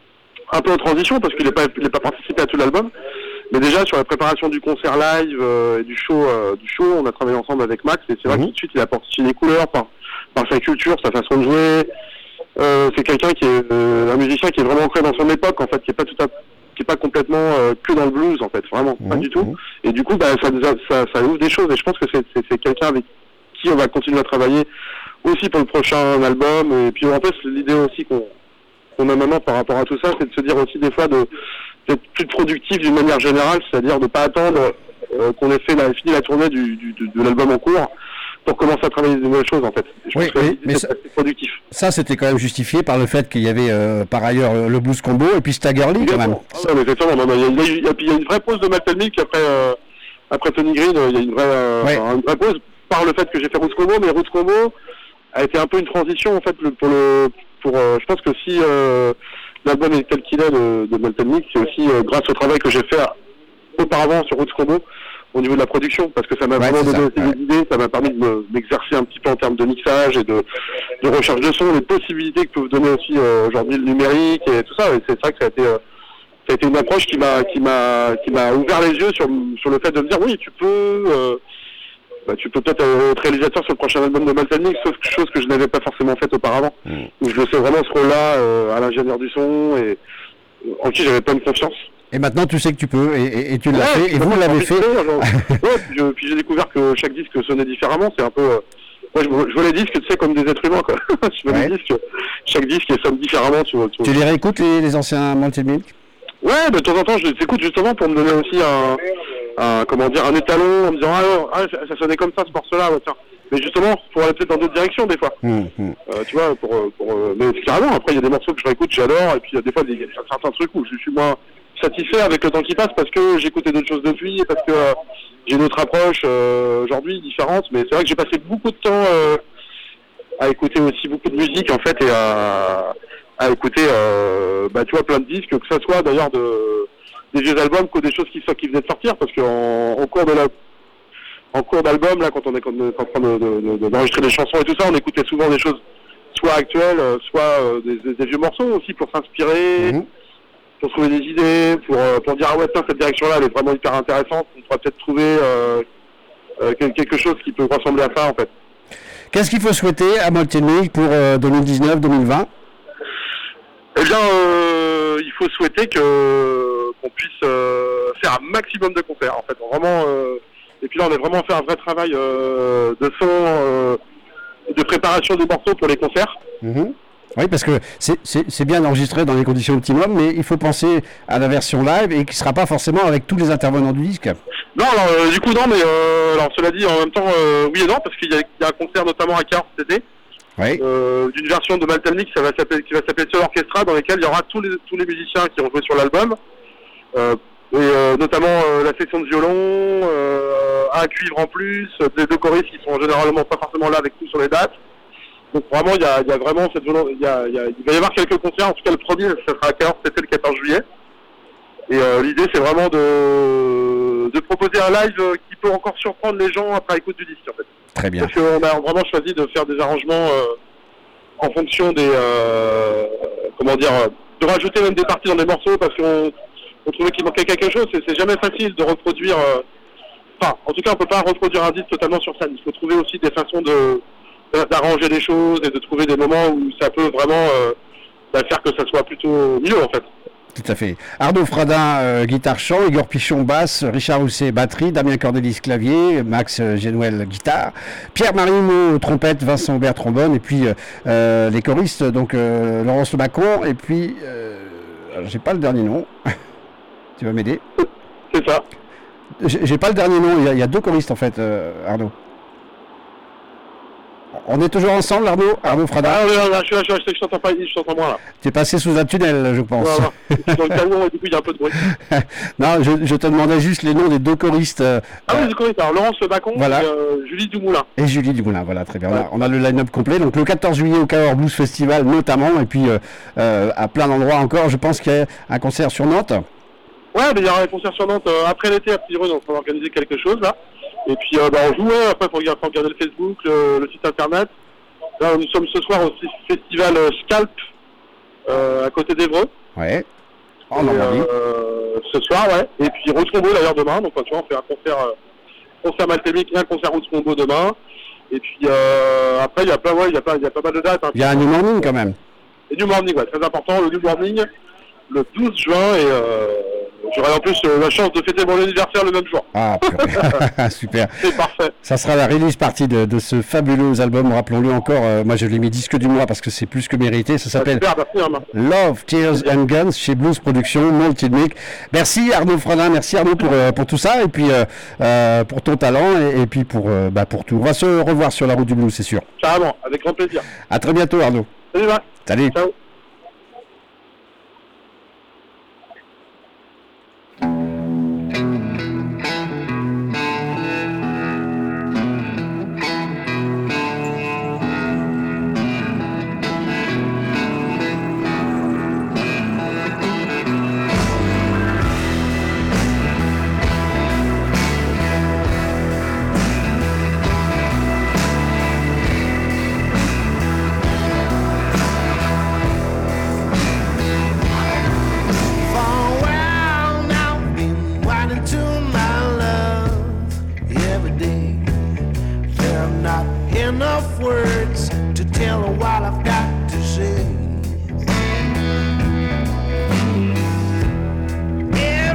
un peu en transition parce qu'il n'est pas, il n'est pas participé à tout l'album. Mais déjà sur la préparation du concert live euh, et du show, euh, du show, on a travaillé ensemble avec Max et c'est vrai mmh. que tout de suite il apporte aussi des couleurs par, par sa culture, sa façon de jouer. Euh, c'est quelqu'un qui est euh, un musicien qui est vraiment ancré dans son époque en fait, qui est pas tout à qui est pas complètement euh, que dans le blues en fait, vraiment mmh. pas du tout. Et du coup, bah, ça, ça, ça ouvre des choses et je pense que c'est, c'est, c'est quelqu'un avec qui on va continuer à travailler aussi pour le prochain album. Et puis en fait, l'idée aussi qu'on qu'on a maintenant par rapport à tout ça, c'est de se dire aussi des fois de d'être plus productif d'une manière générale, c'est-à-dire de pas attendre euh, qu'on ait fait la, fini la tournée du, du, de, de l'album en cours pour commencer à travailler de nouvelles choses en fait. Je oui, oui mais ça, productif. Ça c'était quand même justifié par le fait qu'il y avait euh, par ailleurs euh, le Blues Combo et puis Staggerly quand même. Ah ouais, mais exactement. Non, il, y a, il, y a, il y a une vraie pause de Malted Milk après euh, après Tony Green. Il y a une vraie euh, ouais. une vraie pause par le fait que j'ai fait Roots Combo, mais Roots Combo a été un peu une transition en fait le, pour le pour. Euh, je pense que si euh, l'album est tel qu'il est de, de Malted Milk, c'est aussi euh, grâce au travail que j'ai fait auparavant sur Roots Combo au niveau de la production, parce que ça m'a ouais, vraiment donné ça, ouais. des idées, ça m'a permis de me, m'exercer un petit peu en termes de mixage et de, de recherche de son, les possibilités que peuvent donner aussi euh, aujourd'hui le numérique et tout ça. Et c'est vrai que ça a été, euh, ça a été une approche qui m'a, qui m'a, qui m'a ouvert les yeux sur, sur le fait de me dire oui, tu peux, euh, bah, tu peux peut-être être réalisateur sur le prochain album de Malted Milk, sauf chose que je n'avais pas forcément faite auparavant. Mm. Où je laissais vraiment ce rôle-là euh, à l'ingénieur du son et en qui j'avais pleine confiance. Et maintenant, tu sais que tu peux, et, et, et tu l'as Ouais, fait, et vous l'avez fait. Ouais, puis, je, puis j'ai découvert que chaque disque sonnait différemment. C'est un peu. Euh, moi, je, je vois les disques, tu sais, comme des êtres humains, quoi. Je vois Ouais. les disques, chaque disque sonne différemment. Tu, vois, tu, vois. Tu les réécoutes, les, les anciens Malted Milk? Ouais, mais de temps en temps, je les écoute justement pour me donner aussi un, un comment dire, un étalon, en me disant ah, ah ça, ça sonnait comme ça ce morceau-là, ouais, tiens. Mais justement, pour aller peut-être dans d'autres directions des fois. Mmh, mmh. Euh, tu vois, pour, pour euh, mais carrément. Après, il y a des morceaux que je réécoute, j'adore, et puis il y a des fois des, il y a certains trucs où je suis moins satisfait avec le temps qui passe parce que j'écoutais d'autres choses depuis, et parce que euh, j'ai une autre approche euh, aujourd'hui différente. Mais c'est vrai que j'ai passé beaucoup de temps euh, à écouter aussi beaucoup de musique en fait et à à écouter euh, bah tu vois plein de disques, que ça soit d'ailleurs de des vieux albums que des choses qui qui venaient de sortir, parce qu'en en cours de la en cours d'album là, quand on est en train de, de, de, d'enregistrer des chansons et tout ça, on écoutait souvent des choses soit actuelles, soit euh, des, des, des vieux morceaux aussi pour s'inspirer, mmh. pour trouver des idées, pour euh, pour dire ah ouais tiens, cette direction là elle est vraiment hyper intéressante, on pourra peut-être trouver euh, euh, quelque chose qui peut ressembler à ça en fait. Qu'est-ce qu'il faut souhaiter à Malted Milk pour euh, deux mille dix-neuf deux mille vingt? Eh bien, euh, il faut souhaiter que qu'on puisse euh, faire un maximum de concerts, en fait. Vraiment, euh, et puis là, on a vraiment fait un vrai travail euh, de son, euh, de préparation des morceaux pour les concerts. Mmh. Oui, parce que c'est, c'est, c'est bien d'enregistrer dans les conditions optimum, mais il faut penser à la version live et qui ne sera pas forcément avec tous les intervenants du disque. Non, alors euh, du coup non, mais euh, alors cela dit, en même temps, euh, oui et non, parce qu'il y a, il y a un concert notamment à Cahors cet été. Oui. Euh, d'une version de Malted Milk qui va s'appeler qui va s'appeler Seul Orchestra, dans lesquels il y aura tous les tous les musiciens qui ont joué sur l'album, euh, et euh, notamment euh, la section de violon, euh, un cuivre en plus, des deux choristes qui sont généralement pas forcément là avec nous sur les dates. Donc vraiment il y a, il y a vraiment cette volonté, il y a, il y a, il va y avoir quelques concerts. En tout cas le premier ça sera à Cahors, c'était le quatorze juillet. Et euh, l'idée c'est vraiment de de proposer un live qui peut encore surprendre les gens après l'écoute du disque en fait. Très bien. Parce qu'on a vraiment choisi de faire des arrangements euh, en fonction des... Euh, comment dire... de rajouter même des parties dans des morceaux parce qu'on on trouvait qu'il manquait quelque chose. C'est, c'est jamais facile de reproduire... Euh, enfin, en tout cas, on peut pas reproduire un disque totalement sur scène. Il faut trouver aussi des façons de, d'arranger les choses et de trouver des moments où ça peut vraiment euh, faire que ça soit plutôt mieux, en fait. Tout à fait. Arnaud Fradin, euh, guitare-chant, Igor Pichon, basse, Richard Housset, batterie, Damien Cordelis, clavier, Max Genuel, guitare, Pierre Marino, trompette, Vincent Aubert, trombone, et puis euh, euh, les choristes, donc euh, Laurence Le Bacon, et puis, euh, j'ai pas le dernier nom, tu vas m'aider? C'est ça. J'ai, j'ai pas le dernier nom, il y a, il y a deux choristes en fait, euh, Arnaud. On est toujours ensemble, Arnaud Arnaud Fradin. Ah, là, là, je suis là, je, suis là, je t'entends pas, je t'entends moins là. Tu es passé sous un tunnel, je pense. Voilà. Je suis dans le camion et du coup il y a un peu de bruit. Non, je, je te demandais juste les noms des deux choristes. Euh, ah oui, deux choristes. Alors Laurence Le Bacon voilà. et euh, Julie Dumoulin. Et Julie Dumoulin, voilà, très bien. Ouais. On a, on a le line-up complet. Donc le quatorze juillet au Cahors Blues Festival notamment, et puis euh, euh, à plein d'endroits encore. Je pense qu'il y a un concert sur Nantes. Ouais, mais il y aura un concert sur Nantes euh, après l'été à Petit-Reux, donc on va organiser quelque chose là. Et puis euh, bah, on joue, ouais, après il faut, faut regarder le Facebook, le, le site internet. Là, nous sommes ce soir au festival Scalp, euh, à côté d'Évreux. Ouais. En Normandie. Euh, ce soir, ouais. Et puis Rose Combo d'ailleurs demain. Donc, tu vois, on fait un concert, euh, concert Malted Milk et un concert Rose Combo demain. Et puis euh, après, il y a plein, ouais, il y a pas, il y a pas mal de dates. Hein. Il y a un New Morning quand même. Et New Morning, ouais, très important. Le New Morning, le douze juin, et euh, j'aurai en plus euh, la chance de fêter mon anniversaire le même jour. Ah, super. C'est parfait. Ça sera la release partie de, de ce fabuleux album, rappelons-le encore. Euh, moi, je l'ai mis disque du mois parce que c'est plus que mérité. Ça s'appelle ah, super, merci, Love, Tears and Guns chez Blues Productions, Malted Milk. Merci Arnaud Fradin, merci Arnaud pour, euh, pour tout ça et puis euh, euh, pour ton talent et, et puis pour, euh, bah, pour tout. On va se revoir sur la route du blues, c'est sûr. Carrément, avec grand plaisir. À très bientôt Arnaud. Salut, Marc. Salut. Ciao. Yeah.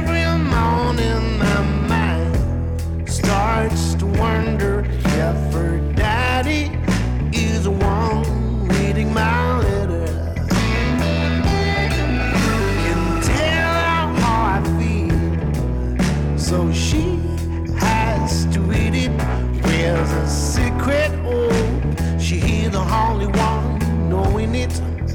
has a secret hope. She's the only one knowing it.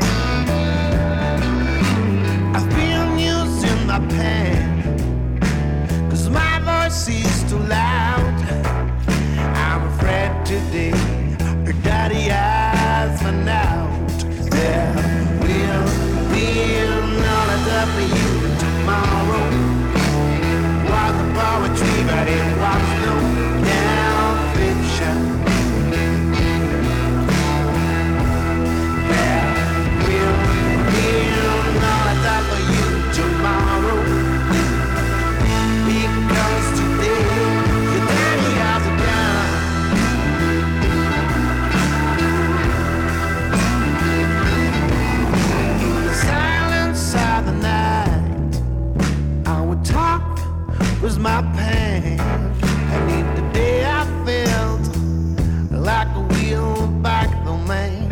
I've been using my pen, cause my voice is too loud. I'm afraid today her daddy has found out. There will be another for you tomorrow. Was the poetry, but it was no damn fiction. There will be another for you tomorrow. Because today your daddy has a gun. In the silence of the night, I would talk with my pain. And in the day I felt like a wheel back the main.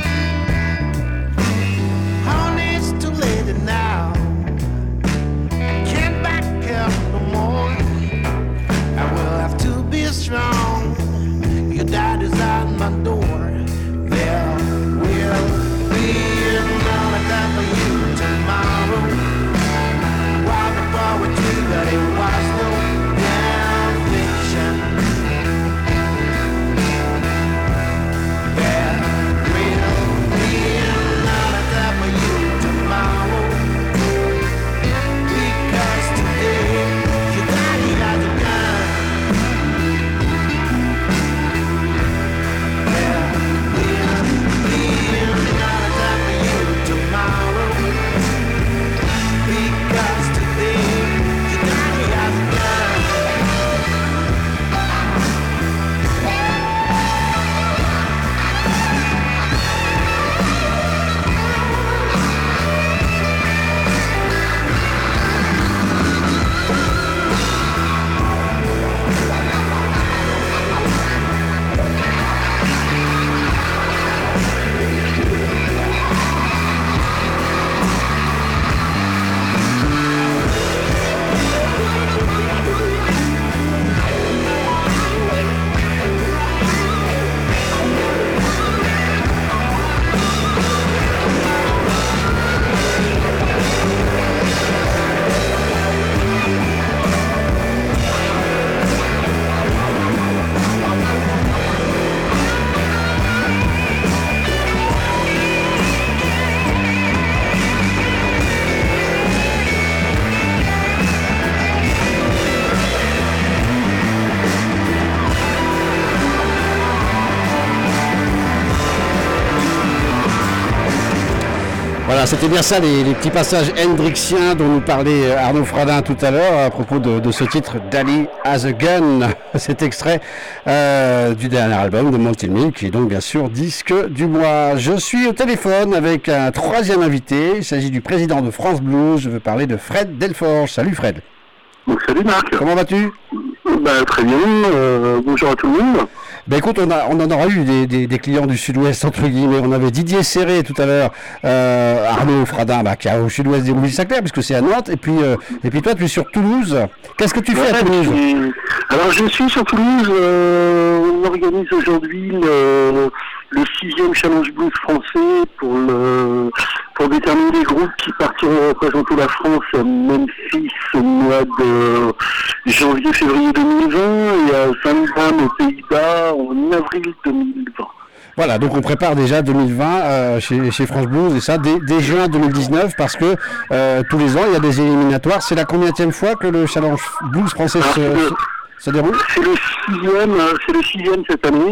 Honest too late now, I can't back up no more. I will have to be strong. Your dad is at my door. There will be another time for you tomorrow. While the poetry, but it was no damn fiction. There will be another time for you tomorrow. Because today your daddy has a gun. There will be another time for you tomorrow. Because today your daddy has a gun. Voilà, c'était bien ça, les, les petits passages hendrixiens dont nous parlait Arnaud Fradin tout à l'heure à propos de, de ce titre Daddy Has a Gun, cet extrait euh, du dernier album de Monty Milk, qui est donc bien sûr disque du mois. Je suis au téléphone avec un troisième invité, il s'agit du président de France Blues, je veux parler de Fred Delforge. Salut Fred. Donc, salut Marc. Comment vas-tu? Bah, très bien, euh, bonjour à tout le monde. Ben écoute, on, a, on en aura eu des, des, des clients du Sud-Ouest, entre guillemets. On avait Didier Serré tout à l'heure, euh, Arnaud Fradin, bah, qui est au Sud-Ouest des Rouvilles-Saclay, puisque c'est à Nantes. Et puis, euh, et puis toi, tu es sur Toulouse. Qu'est-ce que tu fais à Toulouse? Alors, je suis sur Toulouse. Euh, on organise aujourd'hui le, le sixième Challenge Blues français pour, le, pour déterminer les groupes qui partiront représenter la France à Memphis au mois de janvier-février deux mille vingt et à Zaandam aux Pays-Bas en avril deux mille vingt. Voilà, donc on prépare déjà deux mille vingt euh, chez, chez France Blues et ça dès, dès juin deux mille dix-neuf parce que euh, tous les ans il y a des éliminatoires. C'est la combienième fois que le Challenge Blues français se, se, se déroule? C'est le sixième, c'est le sixième cette année.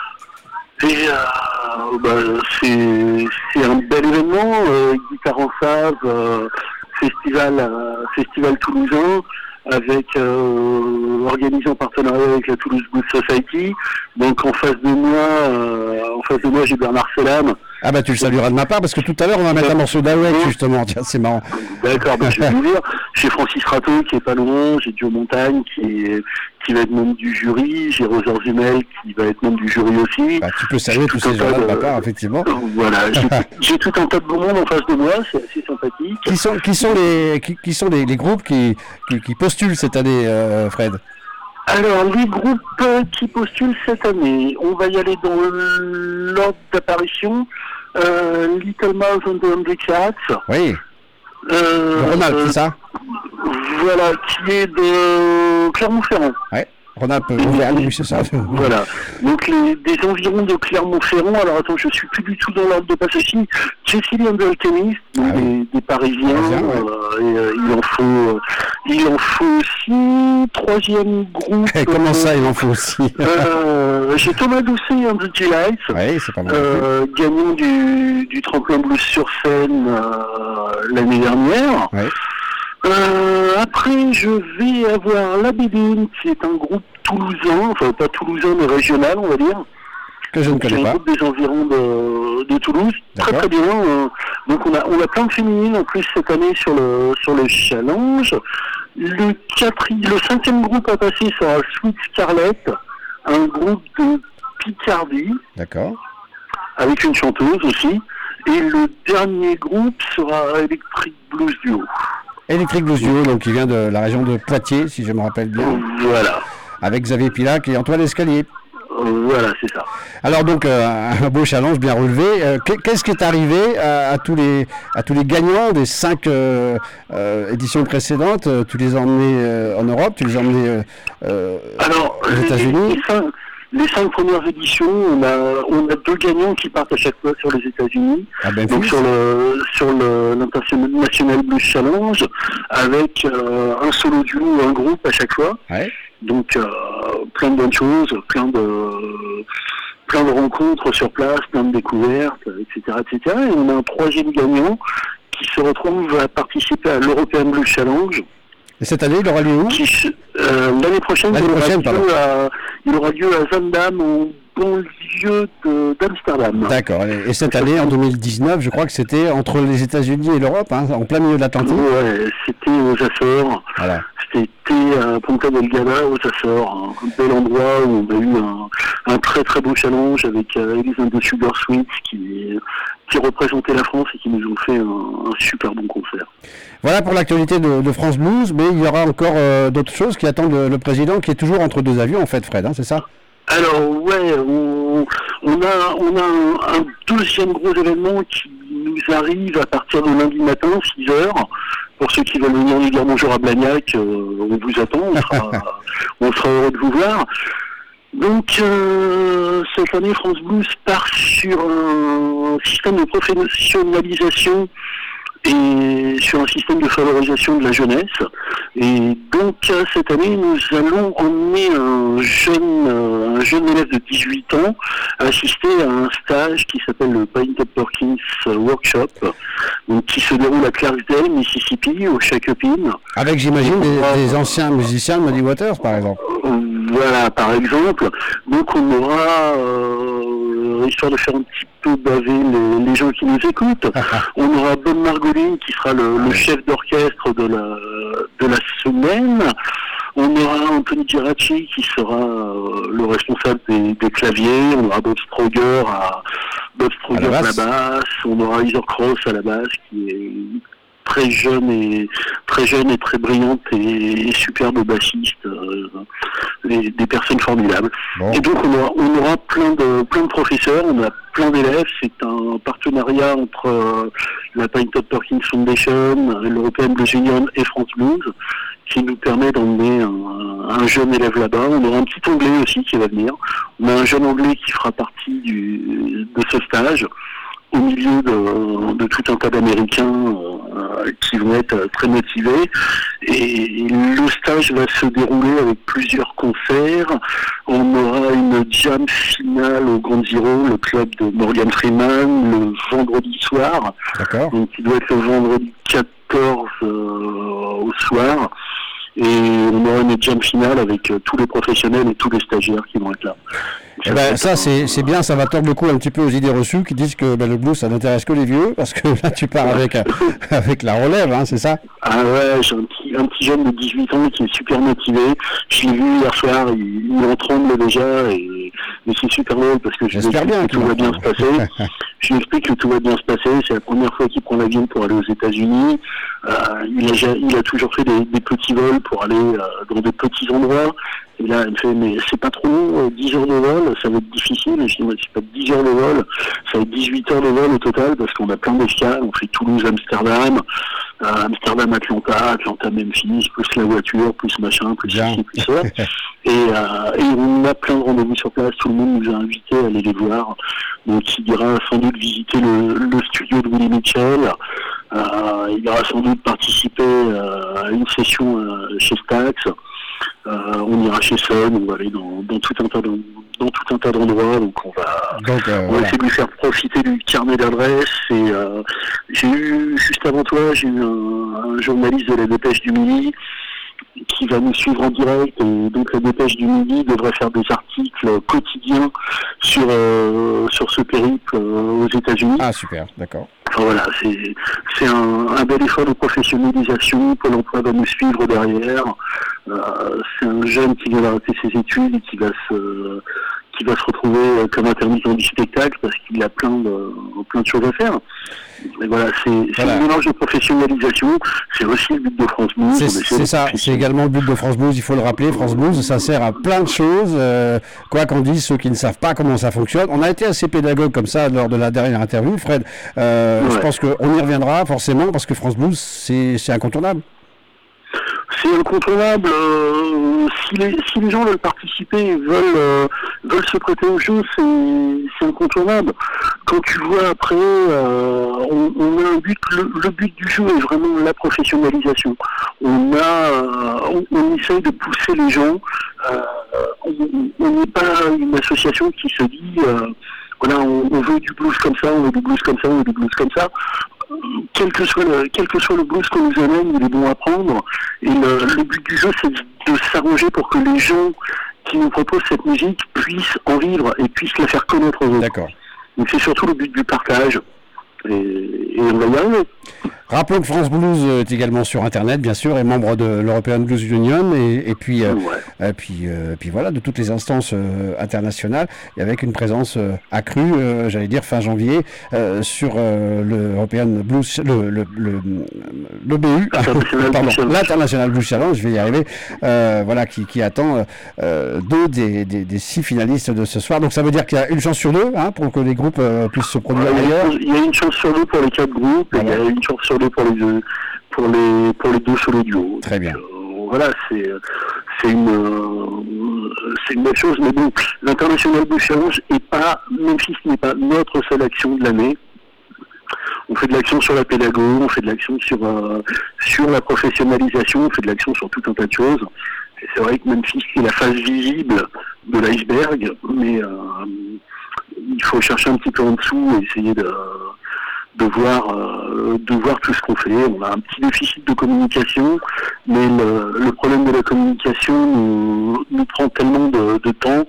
Et euh, bah, c'est, c'est un bel événement, euh, guitare en save, euh, festival, euh, festival toulousain, avec euh, organisé en partenariat avec la Toulouse Blues Society. Donc en face de moi, euh, en face de moi j'ai Bernard Selam. Ah bah tu le salueras de ma part parce que tout à l'heure on va mettre un morceau d'Awek justement, tiens c'est marrant. D'accord, bah, je vais vous dire, j'ai Francis Rateau qui est pas loin, j'ai Joe Montagne qui est qui va être membre du jury, j'ai Roser Zumel qui va être membre du jury aussi. Bah, tu peux saluer tous ces gens-là de ma part, effectivement. Voilà, j'ai, j'ai tout un tas de beaux monde en face de moi, c'est assez sympathique. Qui sont, qui sont les, qui, qui sont les, les groupes qui, qui, qui postulent cette année, euh, Fred? Alors, les groupes euh, qui postulent cette année, on va y aller dans l'ordre d'apparition. Euh, Little Mouse and the Hungry Cats. Oui. Euh, Ronald, euh, c'est ça? Voilà, qui est de Clermont-Ferrand. Ouais. Ronald peut ouvrir, oui, c'est ça. Voilà. Donc les des environs de Clermont-Ferrand. Alors attends, je suis plus du tout dans l'ordre de passation. Cécilie and the Alchemist, Ah oui. des, des Parisiens. Parisiens, ouais. euh, et, euh, il en faut, euh, il en faut aussi. Troisième groupe. Et comment ça, il en faut aussi? euh, J'ai Thomas Doucet and the Delights. Oui, c'est pas mal. Euh, gagnant du, du tremplin blues sur scène euh, l'année dernière. Ouais. Euh, après, je vais avoir La Bédine, qui est un groupe toulousain, enfin pas toulousain mais régional, on va dire. Que je ne C'est connais un pas. groupe des environs de, de Toulouse. Très D'accord. très bien. euh, donc on a on a plein de féminines en plus cette année sur le sur le challenge. Le quatrième, le cinquième groupe à passer sera Sweet Scarlett, un groupe de Picardie D'accord. avec une chanteuse aussi. Et le dernier groupe sera Electric Blues Duo. Electric Blues Duo, donc qui vient de la région de Poitiers, si je me rappelle bien, Voilà. avec Xavier Pilac et Antoine Escalier. Voilà, c'est ça. Alors donc euh, un beau challenge bien relevé. Euh, Qu'est-ce qui est arrivé à, à tous les à tous les gagnants des cinq euh, euh, éditions précédentes? Tu les as emmenés euh, en Europe, tu les as emmenés euh, euh, Alors, aux les, États-Unis. les cinq, les cinq premières éditions, on a, on a deux gagnants qui partent à chaque fois sur les États-Unis. à Donc Memphis. sur le sur le l'International Blues Challenge, avec euh, un solo duo, un groupe à chaque fois. Ouais. Donc euh, plein de bonnes choses, plein de plein de rencontres sur place, plein de découvertes, et cetera, et cetera. Et on a un troisième gagnant qui se retrouve à participer à l'European Blues Challenge. Et cette année, il aura lieu où? Qui, euh, l'année prochaine, L'année il, aura prochaine, lieu pardon. à, il aura lieu à Zaandam, en banlieue de- d'Amsterdam. D'accord. Et et cette année, en deux mille dix-neuf, je crois que c'était entre les États-Unis et l'Europe, hein, en plein milieu de l'Atlantique. Ouais, c'était aux Açores. Voilà. C'était à Punta Delgada, aux Açores, un bel endroit où on a eu un, un très très beau challenge avec euh, Elise de Sugar Sweet qui, qui représentait la France et qui nous ont fait un, un super bon concert. Voilà pour l'actualité de, de France Blues, mais il y aura encore euh, d'autres choses qui attendent le, le président, qui est toujours entre deux avions en fait, Fred, hein, c'est ça? Alors ouais, on, on a, on a un, un deuxième gros événement qui nous arrive à partir de lundi matin, six heures. Pour ceux qui veulent venir nous dire bonjour à Blagnac, euh, on vous attend, on sera, on sera heureux de vous voir. Donc euh, cette année, France Blues part sur un système de professionnalisation et sur un système de valorisation de la jeunesse. Et donc euh, cette année, nous allons emmener un jeune, euh, un jeune élève de dix-huit ans assister à un stage qui s'appelle le Painted Perkins Workshop, donc, qui se déroule à Clarksdale, Mississippi, au Shakopee. Avec, j'imagine, des, des anciens musiciens de Muddy Waters, par exemple. Voilà, par exemple. Donc on aura, euh, histoire de faire un petit peu baver les, les gens qui nous écoutent, on aura Bob Margolin qui sera le, le chef d'orchestre de la, de la semaine. On aura Anthony Giracci qui sera euh, le responsable des, des claviers. On aura Bob Stroger à, Bob Stroger à la à basse. la basse. On aura Heather Cross à la basse qui est très jeune et très jeune et très brillante et, et superbe bassiste, euh, les- des personnes formidables. Bon. Et donc on aura, on aura plein de plein de professeurs, on a plein d'élèves. C'est un partenariat entre euh, la Painted Perkins Foundation, l'European Blues Union et France Blues, qui nous permet d'emmener un, un jeune élève là-bas. On aura un petit anglais aussi qui va venir. On a un jeune anglais qui fera partie du, de ce stage, au milieu de, de tout un tas d'Américains euh, qui vont être très motivés. Et le stage va se dérouler avec plusieurs concerts. On aura une jam finale au Grand Zero, le club de Morgan Freeman, le vendredi soir. D'accord. Donc il doit être le vendredi quatorze euh, au soir. Et on aura une jam finale avec euh, tous les professionnels et tous les stagiaires qui vont être là. Eh ben, ça, c'est c'est bien, ça va tordre le cou un petit peu aux idées reçues qui disent que ben, le blues, ça n'intéresse que les vieux, parce que là, tu pars avec, euh, avec la relève, hein, c'est ça? Ah ouais, j'ai un petit, un petit jeune de dix-huit ans qui est super motivé. Je l'ai vu hier soir, il, il en tremble déjà, et, et c'est super drôle parce que je J'espère sais bien que qu'il tout en va bien se tremble. passer. je lui explique que tout va bien se passer. C'est la première fois qu'il prend l'avion pour aller aux États-Unis. Euh, il, a, il a toujours fait des, des petits vols pour aller euh, dans de petits endroits. Et là, elle me fait, mais c'est pas trop long, dix heures de vol, ça va être difficile. Et je dis, mais c'est pas dix heures de vol, ça va être dix-huit heures de vol au total, parce qu'on a plein d'escales. On fait Toulouse-Amsterdam, euh, Amsterdam-Atlanta, Atlanta-Memphis, plus la voiture, plus machin, plus Bien. ceci, plus ça. Et, euh, et on a plein de rendez-vous sur place. Tout le monde nous a invités à aller les voir. Donc il ira sans doute visiter le, le studio de Willie Mitchell. Euh, il ira sans doute participer euh, à une session euh, chez Stax. Euh, on ira chez Sun, on va aller dans, dans tout un tas de, dans tout un tas d'endroits. Donc on va, Donc, euh, on va voilà. essayer de lui faire profiter du carnet d'adresses. Et euh, j'ai eu juste avant toi, j'ai eu un, un journaliste de la Dépêche du Midi qui va nous suivre en direct. Et donc la Dépêche du Midi devrait faire des articles quotidiens sur euh, sur ce périple euh, aux États-Unis. Ah, super, d'accord. Enfin, voilà, c'est c'est un, un bel effort de professionnalisation. Pôle emploi va nous suivre derrière. Euh, c'est un jeune qui vient d'arrêter ses études et qui va se qui va se retrouver comme intermittent du spectacle parce qu'il a plein de plein de choses à faire. Et voilà, c'est Voilà. un mélange de professionnalisation. C'est aussi le but de France Blues. C'est On essaie c'est de ça, c'est professionnaliser. également le but de France Blues, il faut le rappeler. France Blues, ça sert à plein de choses, euh, quoi qu'en disent ceux qui ne savent pas comment ça fonctionne. On a été assez pédagogue comme ça lors de la dernière interview, Fred. Euh, Ouais. Je pense qu'on y reviendra forcément parce que France Blues, c'est c'est incontournable. C'est incontournable. Euh, si, les, si les gens veulent participer et veulent, euh, veulent se prêter au jeu, c'est c'est incontournable. Quand tu vois après, euh, on, on a un but, le, le but du jeu est vraiment la professionnalisation. On a, euh, on, on essaye de pousser les gens. Euh, on n'est pas une association qui se dit, euh, voilà, on, on veut du blues comme ça, on veut du blues comme ça, on veut du blues comme ça. Quel que soit le, quel que soit le blues qu'on nous amène, il est bon à prendre. Et le, le but du jeu, c'est de s'arranger pour que les gens qui nous proposent cette musique puissent en vivre et puissent la faire connaître aux autres. D'accord. Donc c'est surtout le but du partage. Et, et on va y arriver. Rappelons que France Blues est également sur Internet, bien sûr, est membre de l'European Blues Union, et, et puis, euh, Ouais. et puis, euh, puis voilà, de toutes les instances euh, internationales, et avec une présence euh, accrue, euh, j'allais dire fin janvier, euh, sur euh, l'European Blues, le, le, le, le B U, International pardon, Blues Challenge. l'International Blues Challenge, je vais y arriver, euh, voilà, qui, qui attend euh, deux des, des, des six finalistes de ce soir. Donc ça veut dire qu'il y a une chance sur deux hein, pour que les groupes euh, puissent se produire Il y a- ailleurs. il y a une chance sur deux pour les quatre groupes, et il y a une chance sur deux pour les deux, pour les, pour les deux solo duos. Très bien. Donc, euh, voilà, c'est, c'est une, euh, c'est une belle chose, mais bon, l'International Blues Challenge est pas, Memphis n'est pas notre seule action de l'année. On fait de l'action sur la pédago, on fait de l'action sur, euh, sur la professionnalisation, on fait de l'action sur tout un tas de choses. Et c'est vrai que Memphis est la face visible de l'iceberg, mais euh, il faut chercher un petit peu en dessous et essayer de, de, voir, euh, de voir tout ce qu'on fait. On a un petit déficit de communication, mais le, le problème de la communication nous, nous prend tellement de, de temps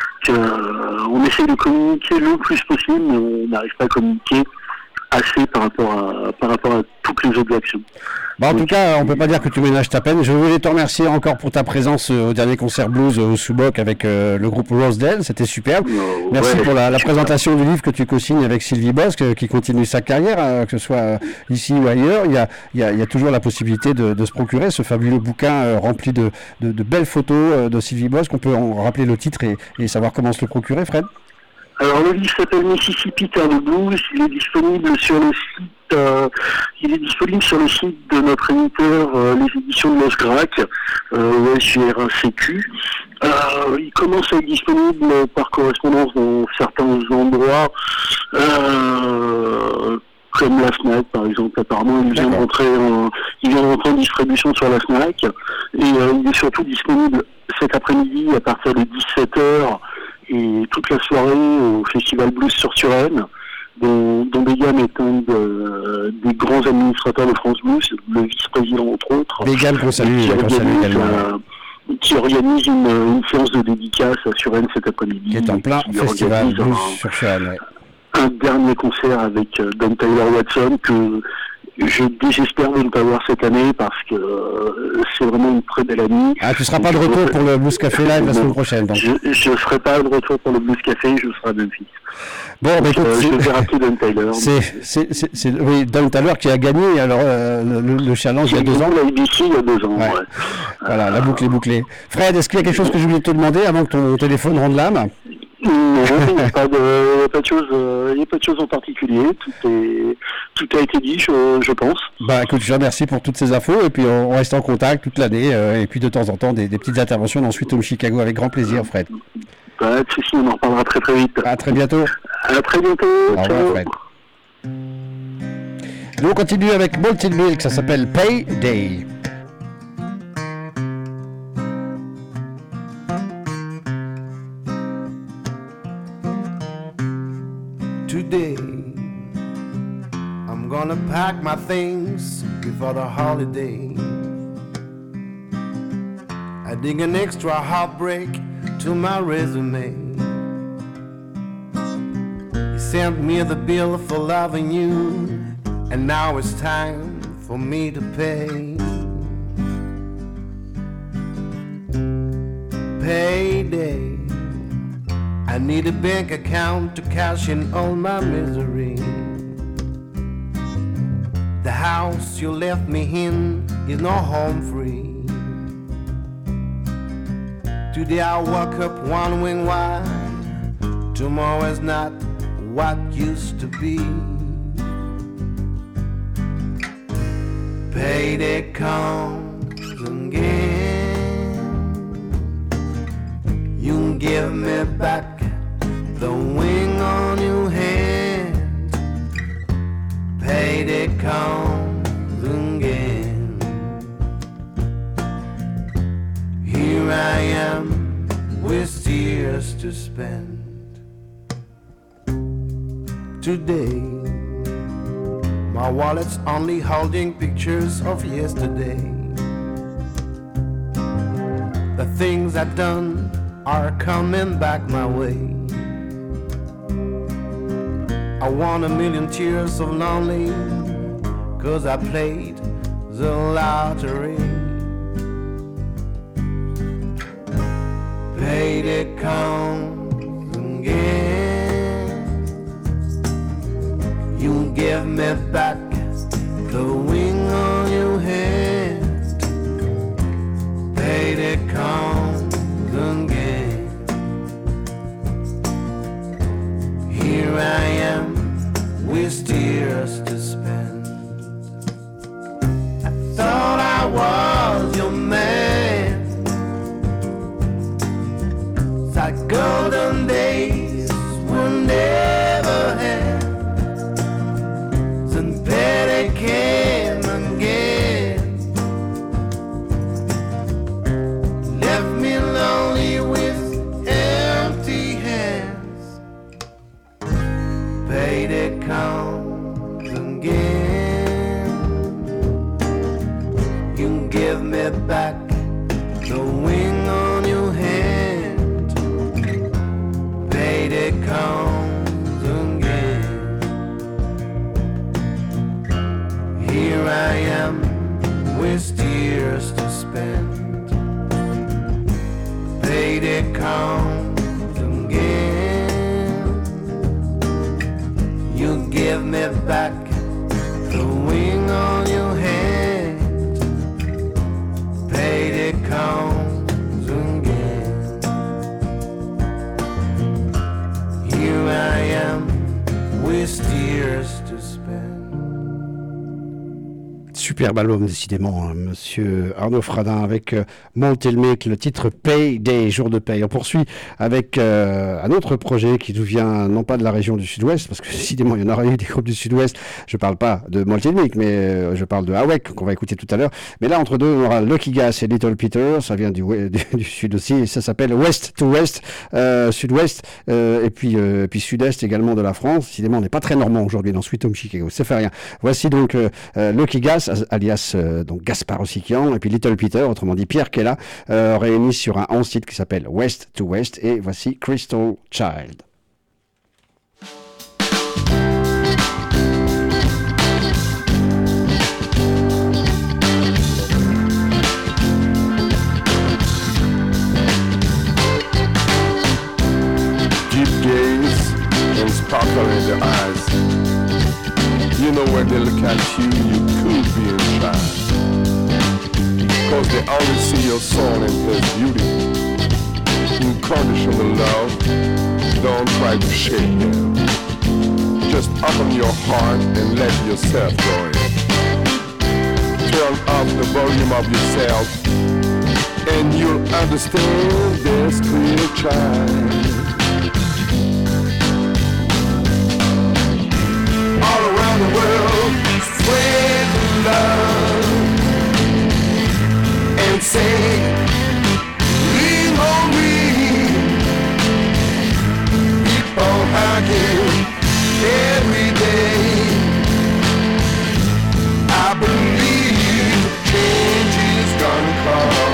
qu'on essaie de communiquer le plus possible, mais on n'arrive pas à communiquer assez par rapport à, par rapport à toutes les autres actions. Bon, en tout cas, on ne peut pas dire que tu ménages ta peine. Je voulais te remercier encore pour ta présence euh, au dernier concert blues euh, au Sous-Boc avec euh, le groupe Rosedale. C'était superbe. Euh, Merci ouais, pour la, la super. présentation du livre que tu co-signes avec Sylvie Bosque, euh, qui continue sa carrière, euh, que ce soit euh, ici ou ailleurs. Il y a, il y a, il y a toujours la possibilité de, de se procurer ce fabuleux bouquin euh, rempli de, de, de belles photos euh, de Sylvie Bosque. On peut en rappeler le titre et, et savoir comment se le procurer, Fred? Alors le livre s'appelle Mississippi Terre de Blues, il est disponible sur le site euh, il est disponible sur le site de notre éditeur euh, les éditions de Los Grac, euh, O S G R un C Q. Euh, il commence à être disponible par correspondance dans certains endroits euh, comme la Fnac par exemple. Apparemment il vient de rentrer en, il vient de rentrer en distribution sur la Fnac et euh, il est surtout disponible cet après-midi à partir de dix-sept heures et toute la soirée au Festival Blues sur Suresnes, dont, dont Begam est un de, des grands administrateurs de France Blues, le vice-président entre autres. Begam qu'on salue, qui qu'on salue organise, également. euh, qui organise une, une séance de dédicace à Suresnes cet après-midi. Qui est en plein qui festival organise blues un- sur Suresnes. Ouais. un dernier concert avec euh, Don Taylor Watson que je désespère de ne pas voir cette année parce que euh, c'est vraiment une très belle année. Ah, tu seras pas de retour pour le Blues Café Live la semaine prochaine, donc. Je ne serai pas de retour pour le Blues Café, je serai à Memphis. Bon, bah, écoute, euh, je vais rappeler Don Tyler. C'est, c'est, c'est, c'est, oui, Don Tyler qui a gagné alors euh, le, le challenge il y a deux ans. La A B C il y a deux ans, ouais. ouais. Voilà, la boucle est bouclée. Fred, est-ce qu'il y a quelque chose que j'ai oublié de te demander avant que ton téléphone rende l'âme? Non, il n'y a pas de, pas de choses, il y a pas de choses en particulier. Tout est, tout a été dit, je, je pense. Bah, écoute, je te remercie pour toutes ces infos et puis on, on reste en contact toute l'année euh, et puis de temps en temps des, des petites interventions dans Sweet Home Chicago avec grand plaisir, Fred. Pas de soucis, on en reparlera très très vite. À très bientôt. À très bientôt. Au revoir, ciao. Fred. Nous on continue avec Malted Milk, ça s'appelle Payday. Today, I'm gonna pack my things before the holiday. I dig an extra heartbreak to my resume. You sent me the bill for loving you, and now it's time for me to pay. Payday. I need a bank account to cash in all my misery. The house you left me in is no home free. Today I woke up wondering why tomorrow is not what used to be. Payday comes again. You give me back the wing on your hand. Payday comes again. Here I am with tears to spend. Today my wallet's only holding pictures of yesterday. The things I've done are coming back my way. I won a million tears of lonely, 'cause I played the lottery. Payday comes again. You give me back the wing on your hand. Payday comes again. Here I am with tears to spend. I thought I was your man. That golden days were never had. Then payday came again. Left me lonely with empty hands. Payday comes again. You give me back the wing on your hand. Payday comes again. Here I am with tears to spend. Payday comes again. You give me back the wing on your hand. Payday comes again. Here I am with tears to spend. Superbe album, décidément, hein, monsieur Arnaud Fradin, avec euh, Malted Milk, le titre Payday, jour de paye. On poursuit avec euh, un autre projet qui nous vient non pas de la région du Sud-Ouest, parce que décidément, il y en aura eu des groupes du Sud-Ouest. Je parle pas de Malted Milk, mais euh, je parle de Awek, qu'on va écouter tout à l'heure. Mais là, entre deux, on aura Lucky Gas et Little Peter. Ça vient du, du, du Sud aussi, et ça s'appelle West to West, euh, Sud-Ouest, euh, et puis, euh, puis Sud-Est également de la France. Décidément, on n'est pas très normand aujourd'hui dans Sweet Home Chicago. Ça fait rien. Voici donc euh, euh, Lucky Gas, alias euh, donc Gaspard Ossiquian, et puis Little Peter, autrement dit Pierre qui est là, euh, réunis sur un onze titre qui s'appelle West to West, et voici Crystal Child. twinkle in their eyes. You know when they look at you, you could be in trial. Cause they only see your soul and his beauty. Unconditional love, don't try to shake them. Just open your heart and let yourself go in. Turn up the volume of yourself and you'll understand this clear child. All around the world, spread love and say, lean on me. Keep on hugging every day. I believe change is gonna come.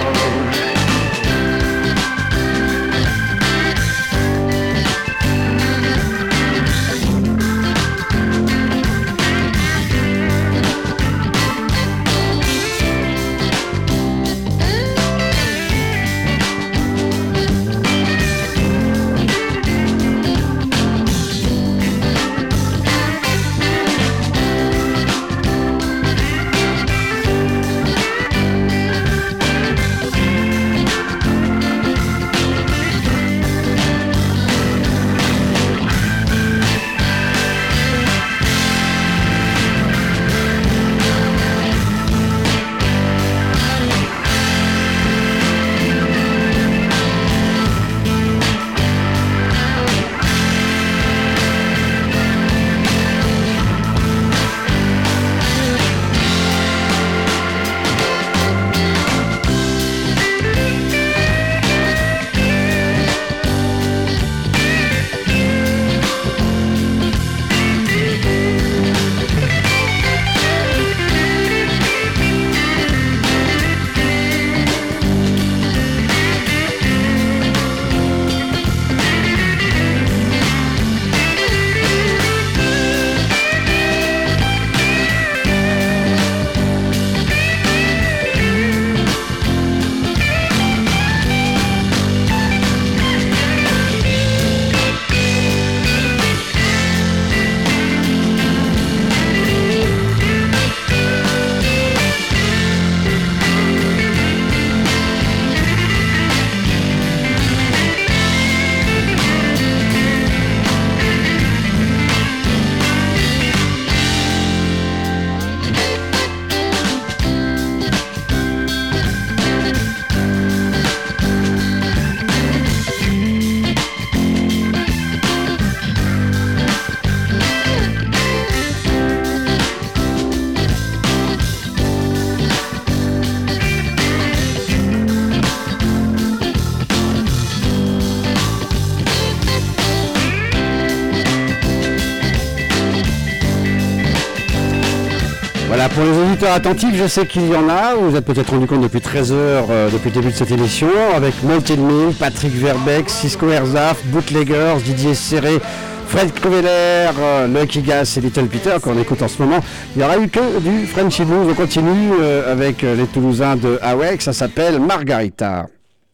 Voilà, pour les auditeurs attentifs, je sais qu'il y en a. Vous vous êtes peut-être rendu compte depuis treize heures, euh, depuis le début de cette émission, avec Malted Milk, Patrick Verbeek, Cisco Herzaf, Bootleggers, Didier Serré, Fred Creveler, euh, Lucky Gas et Little Peter qu'on écoute en ce moment. Il n'y aura eu que du Frenchy Blues. On continue euh, avec les Toulousains de Awek. Ça s'appelle Margarita.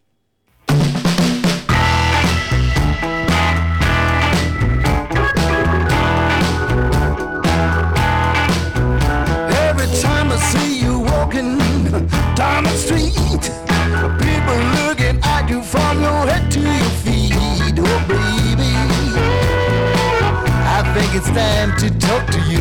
Down the street, people looking at you from your head to your feet. Oh baby, I think it's time to talk to you.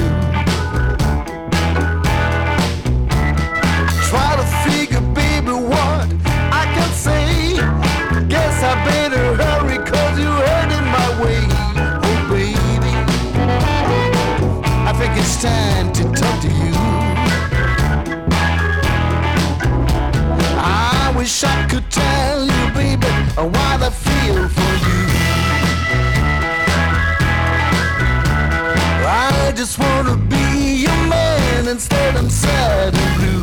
Try to figure, baby, what I can say. Guess I better hurry, cause you're heading my way. Oh baby, I think it's time to talk to you. I wish I could tell you, baby, what I feel for you. I just wanna be your man instead I'm sad and blue.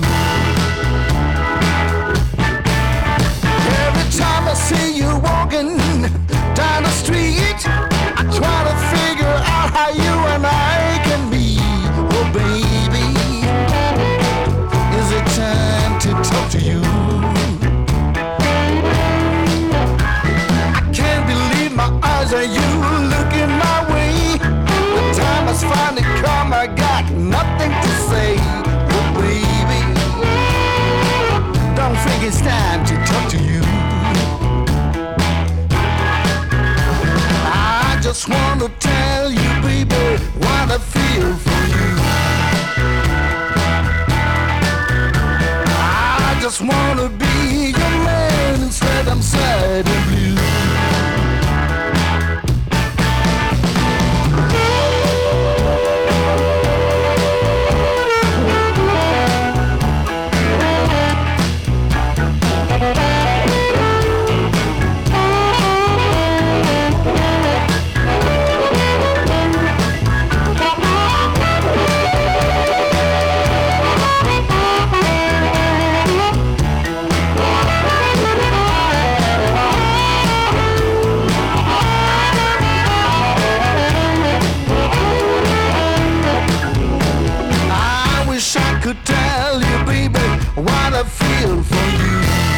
Every time I see you walking down the street, I try to figure out how you and I can be. Oh baby, is it time to talk to you? I can't believe my eyes are you looking my way. it's time to talk to you. I just want to tell you, baby, what I feel for you. I just want to be your man, instead I'm sad and blue. Could tell you, baby, what I feel for you.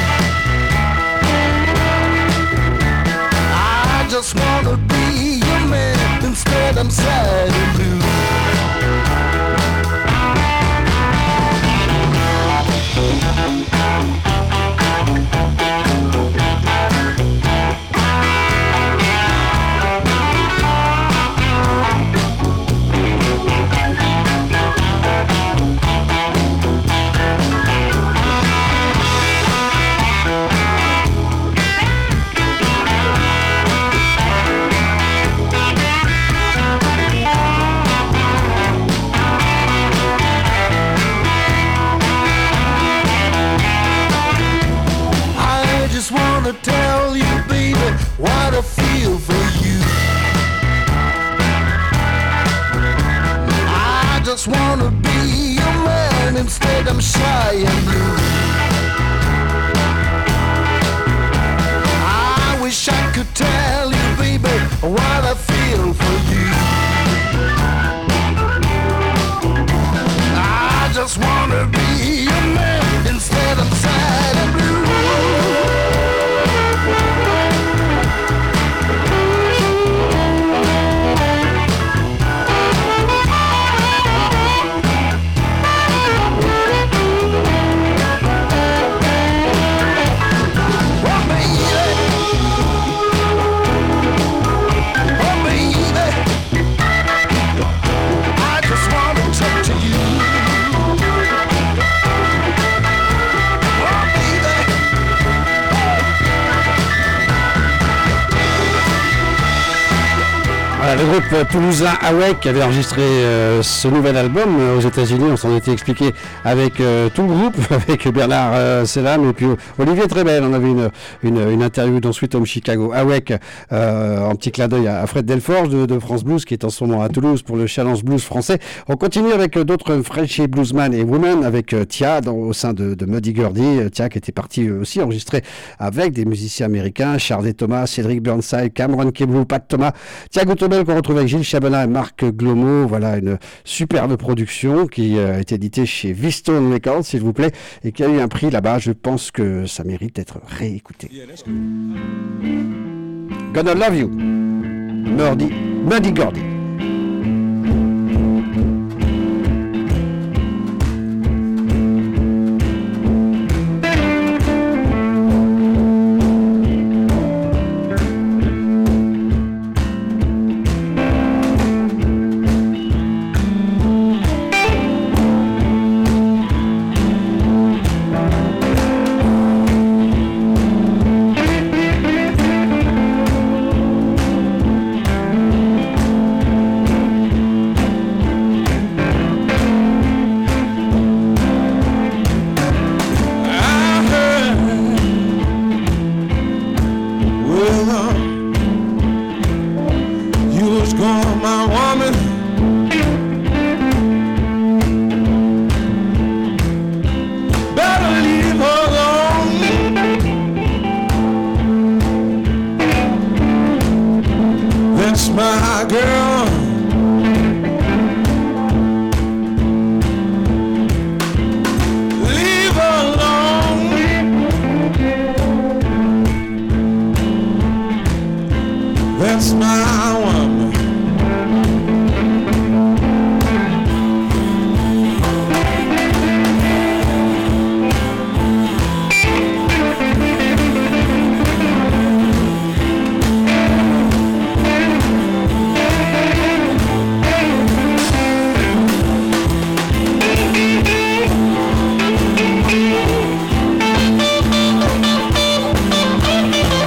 I just wanna be your man, instead I'm sad and blue. To tell you, baby, what I feel for you. I just wanna be your man, instead I'm shy and blue. I wish I could tell you, baby, what I feel for you. I just wanna be your man, instead I'm sad and blue. Le groupe toulousain Awake avait enregistré euh, ce nouvel album euh, aux États-Unis. On s'en était expliqué avec euh, tout le groupe, avec Bernard euh, Selam et puis Olivier Trébel. On avait une, une, une interview dans Sweet Home Chicago. Awake, euh, en petit clin d'œil à Fred Delforge de, de France Blues, qui est en ce moment à Toulouse pour le Challenge Blues français. On continue avec d'autres Frenchy bluesman et women, avec euh, Tia dans, au sein de, de Muddy Gurdy. Euh, Tia qui était parti aussi enregistrer avec des musiciens américains, Charlie Thomas, Cédric Burnside, Cameron Keblu, Pat Thomas, Tia Goutobel, qu'on retrouve avec Gilles Chabana et Marc Glomo. Voilà une superbe production qui a été éditée chez V-Stone Records, s'il vous plaît, et qui a eu un prix là-bas. Je pense que ça mérite d'être réécouté. Gonna Love You, Muddy, Muddy Gurdy. My girl, leave her alone. That's my woman.